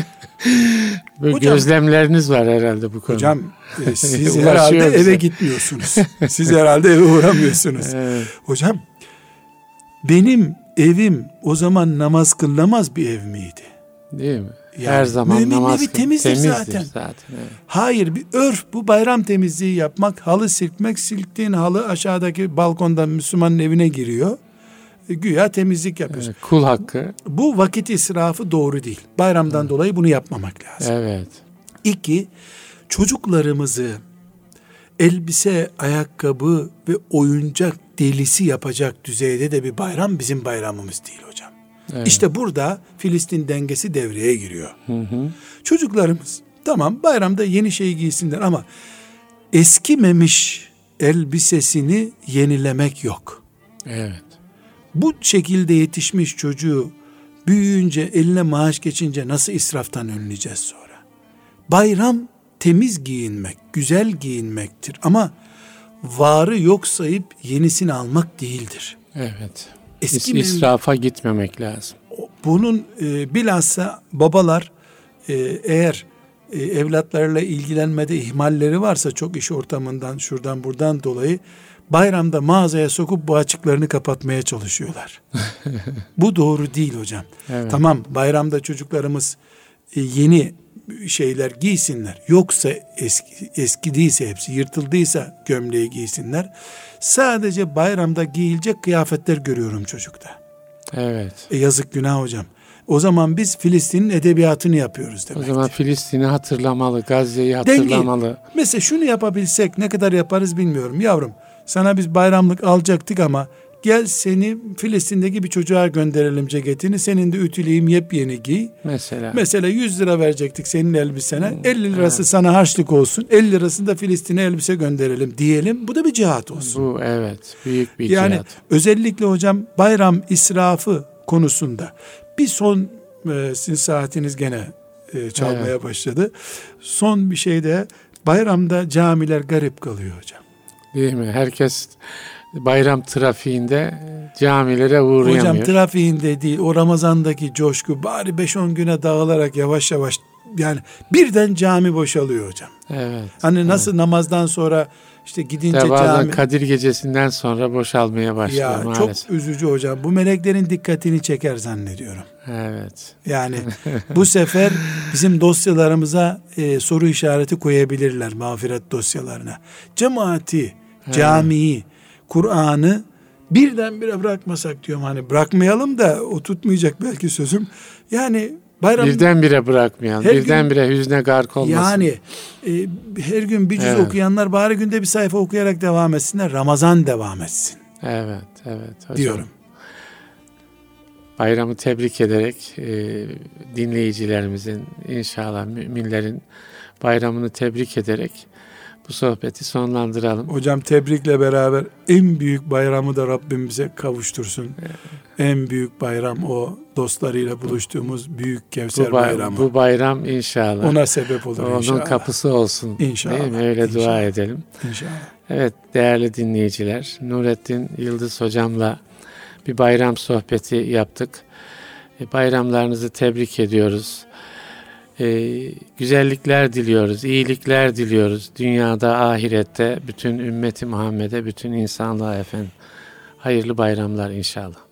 Böyle Hocam, gözlemleriniz var herhalde bu konuda. Hocam siz herhalde Ulaşıyor eve bize. gitmiyorsunuz. Siz herhalde eve uğramıyorsunuz. Evet. Hocam benim evim o zaman namaz kılınamaz bir ev miydi? Değil mi? Yani Her zaman müminin namaz evi temizdir zaten. Evet. Hayır, bir örf, bu bayram temizliği yapmak, halı silkmek, silktiğin halı aşağıdaki balkondan Müslümanın evine giriyor. Güya temizlik yapıyorsun. Evet, kul hakkı. Bu vakit israfı doğru değil. Bayramdan dolayı bunu yapmamak lazım. Evet. 2, çocuklarımızı elbise, ayakkabı ve oyuncak delisi yapacak düzeyde de bir bayram bizim bayramımız değil hocam. Evet. İşte burada Filistin dengesi devreye giriyor. Hı hı. Çocuklarımız tamam bayramda yeni şey giysinler ama eskimemiş elbisesini yenilemek yok. Evet. Bu şekilde yetişmiş çocuğu büyüyünce, eline maaş geçince nasıl israftan önleyeceğiz sonra? Bayram temiz giyinmek, güzel giyinmektir ama varı yok sayıp yenisini almak değildir. Evet. Eski İsrafa gitmemek lazım. Bunun bilhassa babalar eğer evlatlarıyla ilgilenmede ihmalleri varsa, çok iş ortamından şuradan buradan dolayı bayramda mağazaya sokup bu açıklarını kapatmaya çalışıyorlar. Bu doğru değil hocam. Evet. Tamam, bayramda çocuklarımız yeni şeyler giysinler. Yoksa eski değilse, hepsi yırtıldıysa gömleği giysinler. Sadece bayramda giyilecek kıyafetler görüyorum çocukta. Evet. Yazık, günah hocam. O zaman biz Filistin'in edebiyatını yapıyoruz demektir. O zaman Filistin'i hatırlamalı, Gazze'yi hatırlamalı. Mesela şunu yapabilsek, ne kadar yaparız bilmiyorum. Yavrum, sana biz bayramlık alacaktık ama gel seni Filistin'deki bir çocuğa gönderelim ceketini. Senin de ütüleyeyim, yepyeni giy. Mesela 100 lira verecektik senin elbisene. 50 lirası sana harçlık olsun. 50 lirasını da Filistin'e elbise gönderelim diyelim. Bu da bir cihat olsun. Bu evet, büyük bir yani cihat. Özellikle hocam bayram israfı konusunda bir son sizin saatiniz gene çalmaya başladı. Son bir şey de, bayramda camiler garip kalıyor hocam. Değil mi? Herkes bayram trafiğinde camilere uğrayamıyor. Hocam trafiğinde değil, o Ramazan'daki coşku bari 5-10 güne dağılarak yavaş yavaş, yani birden cami boşalıyor hocam. Evet. Hani nasıl namazdan sonra işte gidince bazen cami. Kadir Gecesi'nden sonra boşalmaya başlıyor Ya maalesef. çok üzücü hocam. Bu meleklerin dikkatini çeker zannediyorum. Evet. Yani bu sefer bizim dosyalarımıza soru işareti koyabilirler, mağfiret dosyalarına. Cemaati, camiyi, Kur'an'ı birdenbire bırakmasak diyorum. Hani bırakmayalım da o tutmayacak belki sözüm. Yani bayram birdenbire bırakmayalım. Birdenbire hüzne gark olmasın. Yani her gün bir cüz okuyanlar bari günde bir sayfa okuyarak devam etsinler. Ramazan devam etsin. Evet hocam. Diyorum. Bayramı tebrik ederek dinleyicilerimizin, inşallah müminlerin bayramını tebrik ederek bu sohbeti sonlandıralım. Hocam tebrikle beraber en büyük bayramı da Rabbim bize kavuştursun. Evet. En büyük bayram o dostlarıyla buluştuğumuz büyük Kevser bayramı. Bu bayram inşallah. Ona sebep olur inşallah. Onun kapısı olsun. İnşallah. Değil mi? Öyle inşallah. Dua edelim. İnşallah. Evet değerli dinleyiciler, Nurettin Yıldız hocamla bir bayram sohbeti yaptık. Bayramlarınızı tebrik ediyoruz. güzellikler diliyoruz, iyilikler diliyoruz. Dünyada, ahirette bütün ümmeti Muhammed'e, bütün insanlığa efendim. Hayırlı bayramlar inşallah.